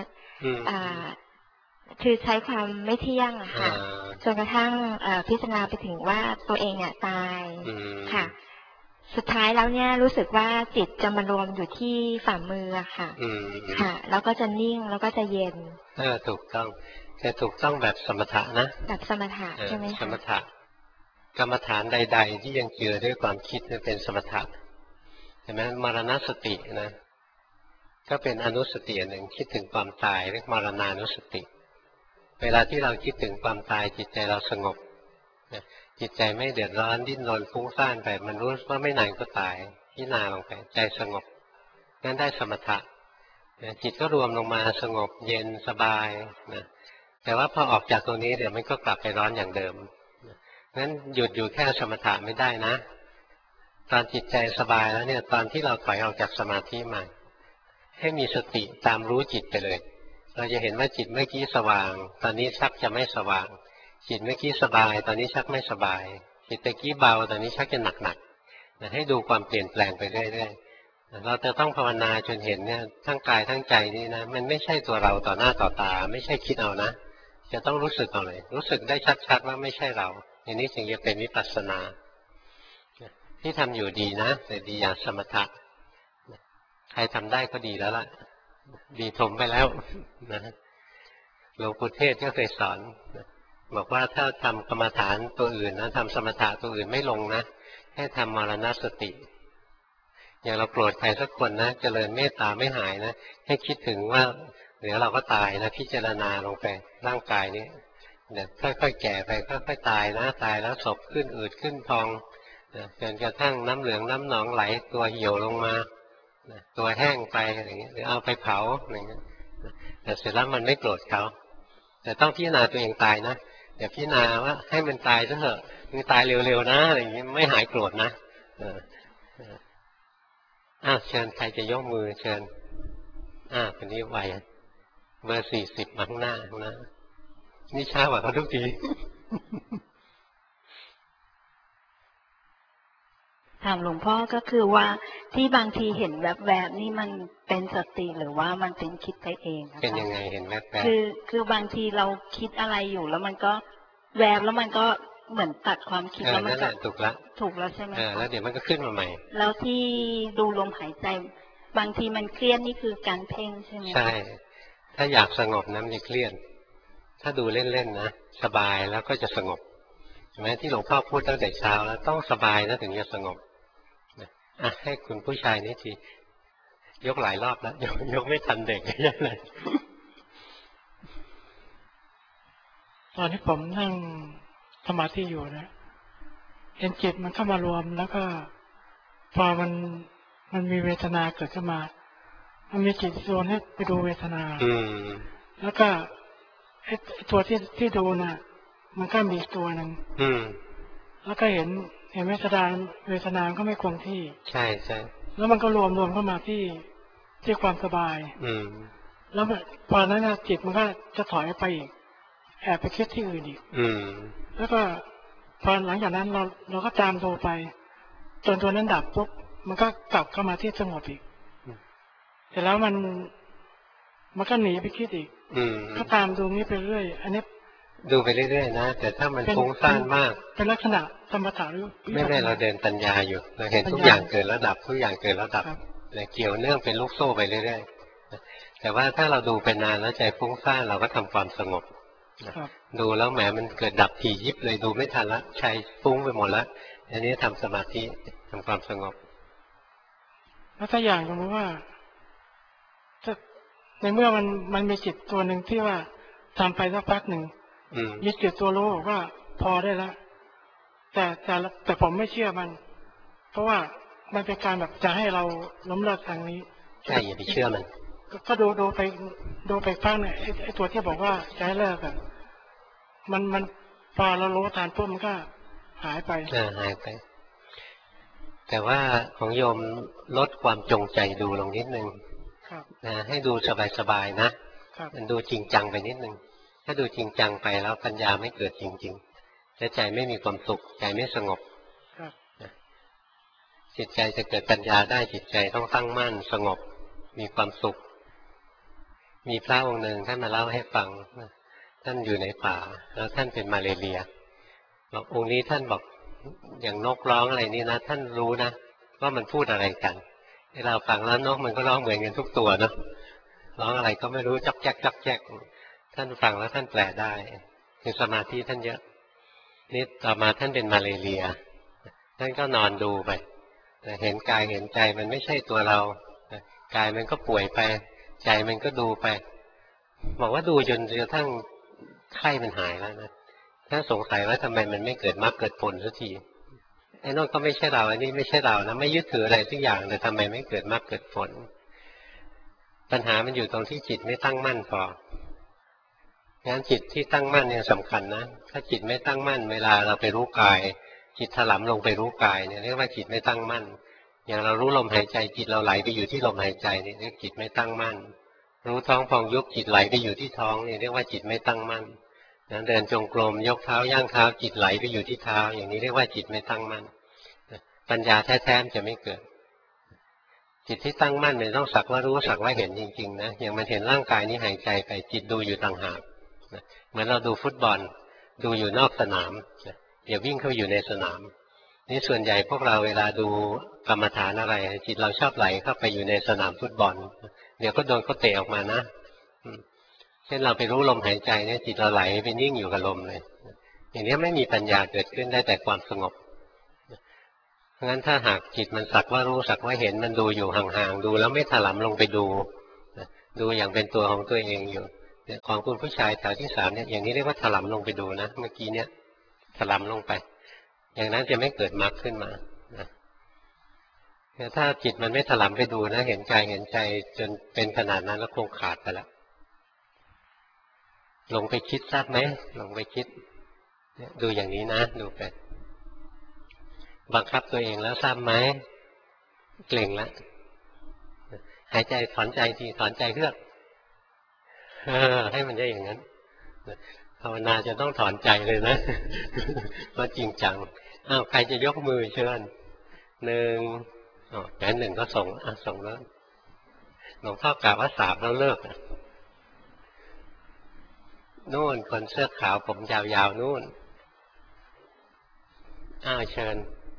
คือใช้ความไม่เที่ยงอะค่ะจนกระทั่งพิจารณาไปถึงว่าตัวเองเนี่ยตายค่ะสุดท้ายแล้วเนี่ยรู้สึกว่าจิตจะมารวมอยู่ที่ฝ่ามืออะค่ะค่ะแล้วก็จะนิ่งแล้วก็จะเย็นถูกต้องแต่ถูกต้องแบบสมถะนะแบบสมถะใช่ไหมคะสมถะกรรมฐานใดๆที่ยังเจือด้วยความคิดเป็นสมถะเห็นไหมมรณสตินะก็เป็นอนุสติหนึ่งคิดถึงความตายเรียกมรณานุสติเวลาที่เราคิดถึงความตายจิตใจเราสงบจิตใจไม่เดือดร้อนดิ้นรนฟุ้งซ่านไปมันรู้ว่าไม่นานก็ตายพิจารณาลงไปใจสงบนั่นได้สมถะจิตก็รวมลงมาสงบเย็นสบายนะแต่ว่าพอออกจากตรงนี้เดี๋ยวมันก็กลับไปร้อนอย่างเดิมงั้นหยุดอยู่แค่สมถะไม่ได้นะตอนจิตใจสบายแล้วเนี่ยตอนที่เราถอยออกจากสมาธิมาให้มีสติตามรู้จิตไปเลยเราจะเห็นว่าจิตเมื่อกี้สว่างตอนนี้ชักจะไม่สว่างจิตเมื่อกี้สบายตอนนี้ชักไม่สบายจิตเมื่อกี้เบาตอนนี้ชักจะหนักๆให้ดูความเปลี่ยนแปลงไปเรื่อยๆเราจะต้องภาวนาจนเห็นเนี่ยทั้งกายทั้งใจนี่นะมันไม่ใช่ตัวเราต่อหน้าต่อตาไม่ใช่คิดเอานะจะต้องรู้สึกเอาเลยรู้สึกได้ชัดๆว่าไม่ใช่เราอย่างนี้ถึงจะเป็นวิปัสสนาที่ทำอยู่ดีนะแต่ดีอย่างสมถะใครทำได้ก็ดีแล้วล่ะดีถมไปแล้วนะหลวงปู่เทศก็เคยสอนบอกว่าถ้าทำกรรมฐานตัวอื่นนะทำสมถะตัวอื่นไม่ลงนะให้ทำมรณสติอย่างเราโกรธใครสักคนนะเจริญเมตตาไม่หายนะให้คิดถึงว่าเดี๋ยวเราก็ตายนะพิจารณาลงไปร่างกายนี้เดี๋ยวค่อยๆแก่ไปค่อยๆตายนะตายแล้วศพขึ้นอืดขึ้นพองจนกระทั่งน้ำเหลืองน้ำหนองไหลตัวเหี่ยวลงมาตัวแห้งไปอะไรเงี้ยหรือเอาไปเผาอะไรเงี้ยแต่เสร็จแล้วมันไม่โกรธเขาแต่ต้องพิจารณาตัวเองตายนะอย่าพิจารณาว่าให้มันตายซะเถอะมันตายเร็วๆนะอะไรอย่างเงี้ยไม่หายโกรธนะเชิญใครจะยกมือเชิญคนนี้ไวเบอร์40มาข้างหน้านี่ช้ากว่าเขาทุกทีถามหลวงพ่อก็คือว่าที่บางทีเห็นแวบๆนี่มันเป็นสติหรือว่ามันเป็นคิดไปเองเป็นยังไงเห็นแวบๆคือบางทีเราคิดอะไรอยู่แล้วมันก็แวบแล้วมันก็เหมือนตัดความคิดแล้วมันก็ถูกแล้วใช่ไหมแล้วเดี๋ยวมันก็ขึ้นมาใหม่แล้วที่ดูลมหายใจบางทีมันเครียดนี่คือการเพ่งใช่ไหมใช่ถ้าอยากสงบนะมันจะเครียดถ้าดูเล่นๆนะสบายแล้วก็จะสงบใช่ไหมที่หลวงพ่อพูดตั้งแต่เช้าแล้วต้องสบายนะถึงจะสงบให้คุณผู้ชายนี่ทียกหลายรอบแล้วยกไม่ทันเด็กยังไงตอนที่ผมนั่งสมาธิอยู่นะเห็นจิตมันเข้ามารวมแล้วก็พอมันมีเวทนาเกิดขึ้นมามันมีจิตโยนให้ไปดูเวทนาแล้วก็ไอ้ตัวที่ดูน่ะมันก็มีตัวหนึ่งแล้วก็เห็นเวทนาก็ไม่คงที่ใช่ใช่แล้วมันก็รวมเข้ามาที่ความสบายแล้วพอนั้นจิตมันก็จะถอยไปอีกแอบไปคิดที่อื่นอีกแล้วก็พอหลังจากนั้นเราก็ตามดูไปจนตัวนั้นดับปุ๊บมันก็กลับเข้ามาที่สงบอีกแต่แล้วมันก็หนีไปคิดอีกก็ตามดูนี้ไปเรื่อยอันนี้ดูไปเรื่อยๆนะแต่ถ้ามันฟุ้งซ่านมากเป็นลักษณะสมถะหรือไม่เราเดินปัญญาอยู่เราเห็นทุกอย่างเกิดแล้วดับทุกอย่างเกิดแล้วดับแต่เกี่ยวเนื่องเป็นลูกโซ่ไปเรื่อยๆแต่ว่าถ้าเราดูไปนานแล้วใจฟุ้งซ่านเราก็ทำความสงบดูแล้วแหมมันเกิดดับถี่ยิบเลยดูไม่ทันละใจฟุ้งไปหมดแล้วอันนี้ทำสมาธิทำความสงบแล้วถ้าอย่างสมมติว่าในเมื่อมันมีจิตตัวหนึ่งที่ว่าทำไปสักพักหนึ่งยึดจิตตัวรู้ว่าพอได้แล้วแต่ผมไม่เชื่อมันเพราะว่ามันเป็นการแบบจะให้เราล้มเลิกทางนี้ใช่อย่าไปเชื่อมันก็ดูไปฟังเนี่ยไอ้ตัวที่บอกว่าจะให้เลิกอ่ะมันพอเรารู้ทานปุ๊บมันก็หายไปหายไปแต่ว่าของโยมลดความจงใจดูลงนิดนึงให้ดูสบายๆนะมันดูจริงจังไปนิดนึงถ้าดูจริงจังไปแล้วปัญญาไม่เกิดจริงๆและใจไม่มีความสุขใจไม่สงบจิตใจจะเกิดปัญญาได้จิตใจต้องตั้งมั่นสงบมีความสุขมีพระองค์หนึ่งท่านมาเล่าให้ฟังท่านอยู่ในป่าแล้วท่านเป็นมาเลเรียบอกองค์นี้ท่านบอกอย่างนกร้องอะไรนี่นะท่านรู้นะว่ามันพูดอะไรกันให้เราฟังแล้วนกมันก็ร้องเหมือนกันทุกตัวเนาะร้องอะไรก็ไม่รู้จักแจ๊กจักแจ๊กท่านฟังแล้วท่านแปลได้คือสมาธิท่านเยอะนี่ต่อมาท่านเป็นมาเลเรียท่านก็นอนดูไปเห็นกายเห็นใจมันไม่ใช่ตัวเรากายมันก็ป่วยไปใจมันก็ดูไปบอกว่าดูจนกระทั่งไข้มันหายแล้วนะถ้าสงสัยว่าทำไมมันไม่เกิดมรรคเกิดผลสักทีไอ้นั่นก็ไม่ใช่เราอันนี้ไม่ใช่เรานะไม่ยึดถืออะไรทุกอย่างแต่ทำไมไม่เกิดมรรคเกิดผลปัญหามันอยู่ตรงที่จิตไม่ตั้งมั่นพองั้นจิตที่ตั้งมั่นเนี่ยสำคัญนะถ้าจิตไม่ตั้งมั่นเวลาเราไปรู้กายจิตถลำลงไปรู้กายเนี่ยเรียกว่าจิตไม่ตั้งมั่นอย่างเรารู้ลมหายใจจิตเราไหลไปอยู่ที่ลมหายใจนี่เรียกจิตไม่ตั้งมั่นรู้ท้องพองยุบจิตไหลไปอยู่ที่ท้องนี่เรียกว่าจิตไม่ตั้งมั่นนะเดินจงกรมยกเท้าย่างเท้าจิตไหลไปอยู่ที่เท้าอย่างนี้เรียกว่าจิตไม่ตั้งมั่นปัญญาแท้ๆจะไม่เกิดจิตที่ตั้งมั่นเนี่ยต้องสักว่ารู้สักว่าเห็นจริงๆนะอย่างมันเห็นร่างกายนี้หายใจไปจิตดูอยู่ต่างหากเหมือนเราดูฟุตบอลดูอยู่นอกสนามอย่าวิ่งเข้าอยู่ในสนามนี่ส่วนใหญ่พวกเราเวลาดูกรรมฐานอะไรจิตเราชอบไหลเข้าไปอยู่ในสนามฟุตบอลเดี๋ยวก็โดนเขาเตะออกมานะเช่นเราไปรู้ลมหายใจเนี่ยจิตเราไหลไปนิ่งอยู่กับลมเลยอย่างนี้ไม่มีปัญญาเกิดขึ้นได้แต่ความสงบเพราะฉะนั้นถ้าหากจิตมันสักว่ารู้สักว่าเห็นมันดูอยู่ห่างๆดูแล้วไม่ถลำลงไปดูดูอย่างเป็นตัวของตัวเองอยู่ของคุณผู้ชายแถวที่3เนี่ยอย่างนี้เรียกว่าถลำลงไปดูนะเมื่อกี้เนี่ยถลำลงไปอย่างนั้นจะไม่เกิดมรรคขึ้นมาถ้าจิตมันไม่ถลำไปดูนะเห็นใจจนเป็นขนาดนั้นแล้วคงขาดไปแล้วลงไปคิดทราบไหมลงไปคิดดูอย่างนี้นะดูไปบังคับตัวเองแล้วทราบไหมเกร็งแล้วหายใจถอนใจทีถอนใจเฮือกให้มันได้อย่างนั้นภาวนาจะต้องถอนใจเลยนะเพราะจริงจังใครจะยกมือเชิญ1งั้น1ก็ส่งส่งแล้วหลวงพ่อกล่าวว่า3แล้วเลิกนู่นคนเสื้อขาวผมยาวๆนู่นเชิญ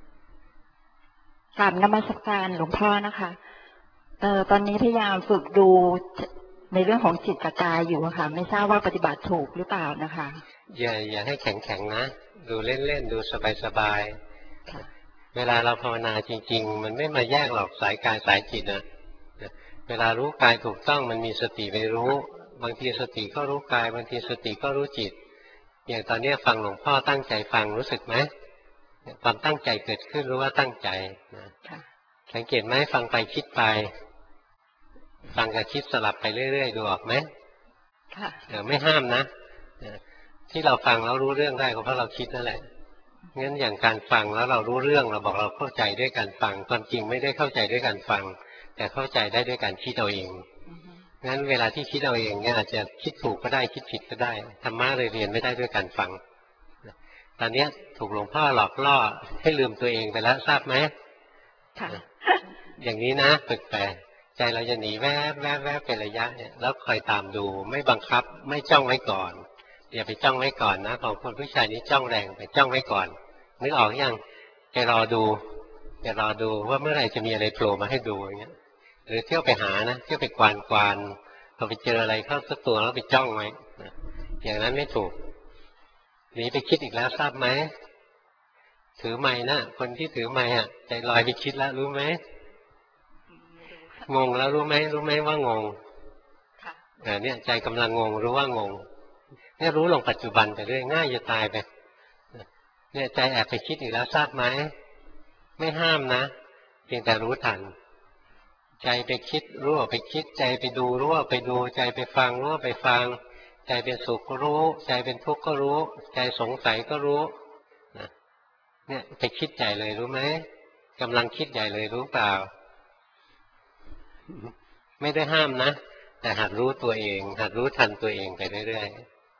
กราบนมัสการหลวงพ่อนะคะตอนนี้พยายามฝึกดูในเรื่องของจิตกับกายอยู่ค่ะไม่ทราบว่าปฏิบัติถูกหรือเปล่านะคะอย่าให้แข็งๆนะดูเล่นๆดูสบายๆเวลาเราภาวนาจริงๆมันไม่มาแยกหรอกสายกายสายจิตนะเวลารู้กายถูกต้องมันมีสติไปรู้บางทีสติก็รู้กายบางทีสติก็รู้จิตอย่างตอนนี้ฟังหลวงพ่อตั้งใจฟังรู้สึกไหมความตั้งใจเกิดขึ้นรู้ว่าตั้งใจนะสังเกตไหมฟังไปคิดไปฟังกับคิดสลับไปเรื่อยๆดูออกไหมไม่ห้ามนะที่เราฟังแล้วรู้เรื่องได้ก็เพราะเราคิดนั่นแหละงั้นอย่างการฟังแล้วเรารู้เรื่องเราบอกเราเข้าใจด้วยการฟังความจริงไม่ได้เข้าใจด้วยการฟังแต่เข้าใจได้ด้วยการคิดเอาเองงั้นเวลาที่คิดเอาเองเนี่ยอาจจะคิดถูกก็ได้คิดผิดก็ได้ธรรมะเลยเรียนไม่ได้ด้วยการฟังตอนนี้ถูกหลวงพ่อหลอกล่อให้ลืมตัวเองไปแล้วทราบไหมอย่างนี้นะฝึกไปใจเราจะหนีแวบเป็นระยะเนี่ยแล้วคอยตามดูไม่บังคับไม่จ้องไว้ก่อนอย่าไปจ้องไว้ก่อนนะของคนผู้ชายนี้จ้องแรงไปจ้องไว้ก่อนนึกออกยังแกรอดูว่าเมื่อไหร่จะมีอะไรโผล่มาให้ดูอย่างเงี้ยหรือเที่ยวไปหานะเที่ยวไปกวานพอไปเจออะไรเข้าสักตัวแล้วไปจ้องไว้อย่างนั้นไม่ถูกหนีไปคิดอีกแล้วทราบไหมถือไม้นะคนที่ถือไม้ใจลอยไปคิดแล้วรู้ไหมงงแล้วรู้ไหมว่างงเนี่ยใจกำลังงงรู้ว่างงเนี่ยรู้ลงปัจจุบันไปเรื่อยง่ายจะตายไปเนี่ยใจแอบไปคิดอีกแล้วทราบไหมไม่ห้ามนะเพียงแต่รู้ทันใจไปคิดรู้ว่าไปคิดใจไปดูรู้ว่าไปดูใจไปฟังรู้ว่าไปฟังใจเป็นสุขก็รู้ใจเป็นทุกข์ก็รู้ใจสงสัยก็รู้เนี่ยไปคิดใหญ่เลยรู้ไหมกำลังคิดใหญ่เลยรู้เปล่าไม่ได้ห้ามนะแต่หัดรู้ตัวเองหัดรู้ทันตัวเองไปเรื่อย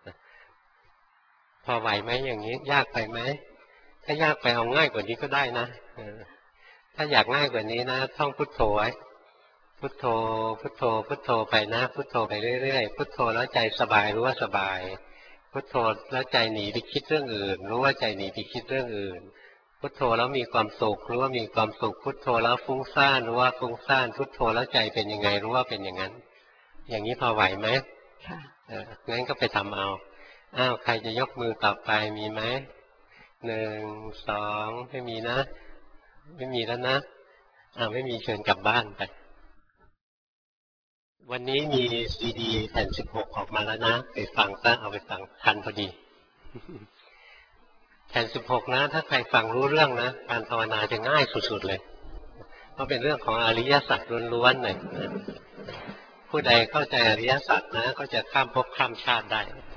ๆพอไหวไหมอย่างนี้ยากไปไหมถ้ายากไปเอาง่ายกว่านี้ก็ได้นะถ้าอยากง่ายกว่านี้นะท่องพุทโธไว้พุทโธพุทโธพุทโธไปนะพุทโธไปเรื่อยๆพุทโธแล้วใจสบายรู้ว่าสบายพุทโธแล้วใจหนีไปคิดเรื่องอื่นรู้ว่าใจหนีไปคิดเรื่องอื่นพุทโธแล้วมีความสุขรู้ว่ามีความสุขพุทโธแล้วฟุ้งซ่านรู้ว่าฟุ้งซ่านพุทโธแล้วใจเป็นยังไงรู้ว่าเป็นอย่างนั้นอย่างนี้พอไหวไหมค่ะงั้นก็ไปทำเอาใครจะยกมือต่อไปมีไหม1 2ไม่มีนะไม่มีแล้วนะไม่มีเชิญกลับบ้านไปวันนี้มีซีดีแผ่น16ออกมาแล้วนะไปฟังซะเอาไปฟังทันพอดีแผ่น16นะถ้าใครฟังรู้เรื่องนะการภาวนาจะง่ายสุดๆเลยเพราะเป็นเรื่องของอริยสัจล้วนๆเลยผู้ใดเข้าใจอริยสัจนะก็จะข้ามภพข้ามชาติได้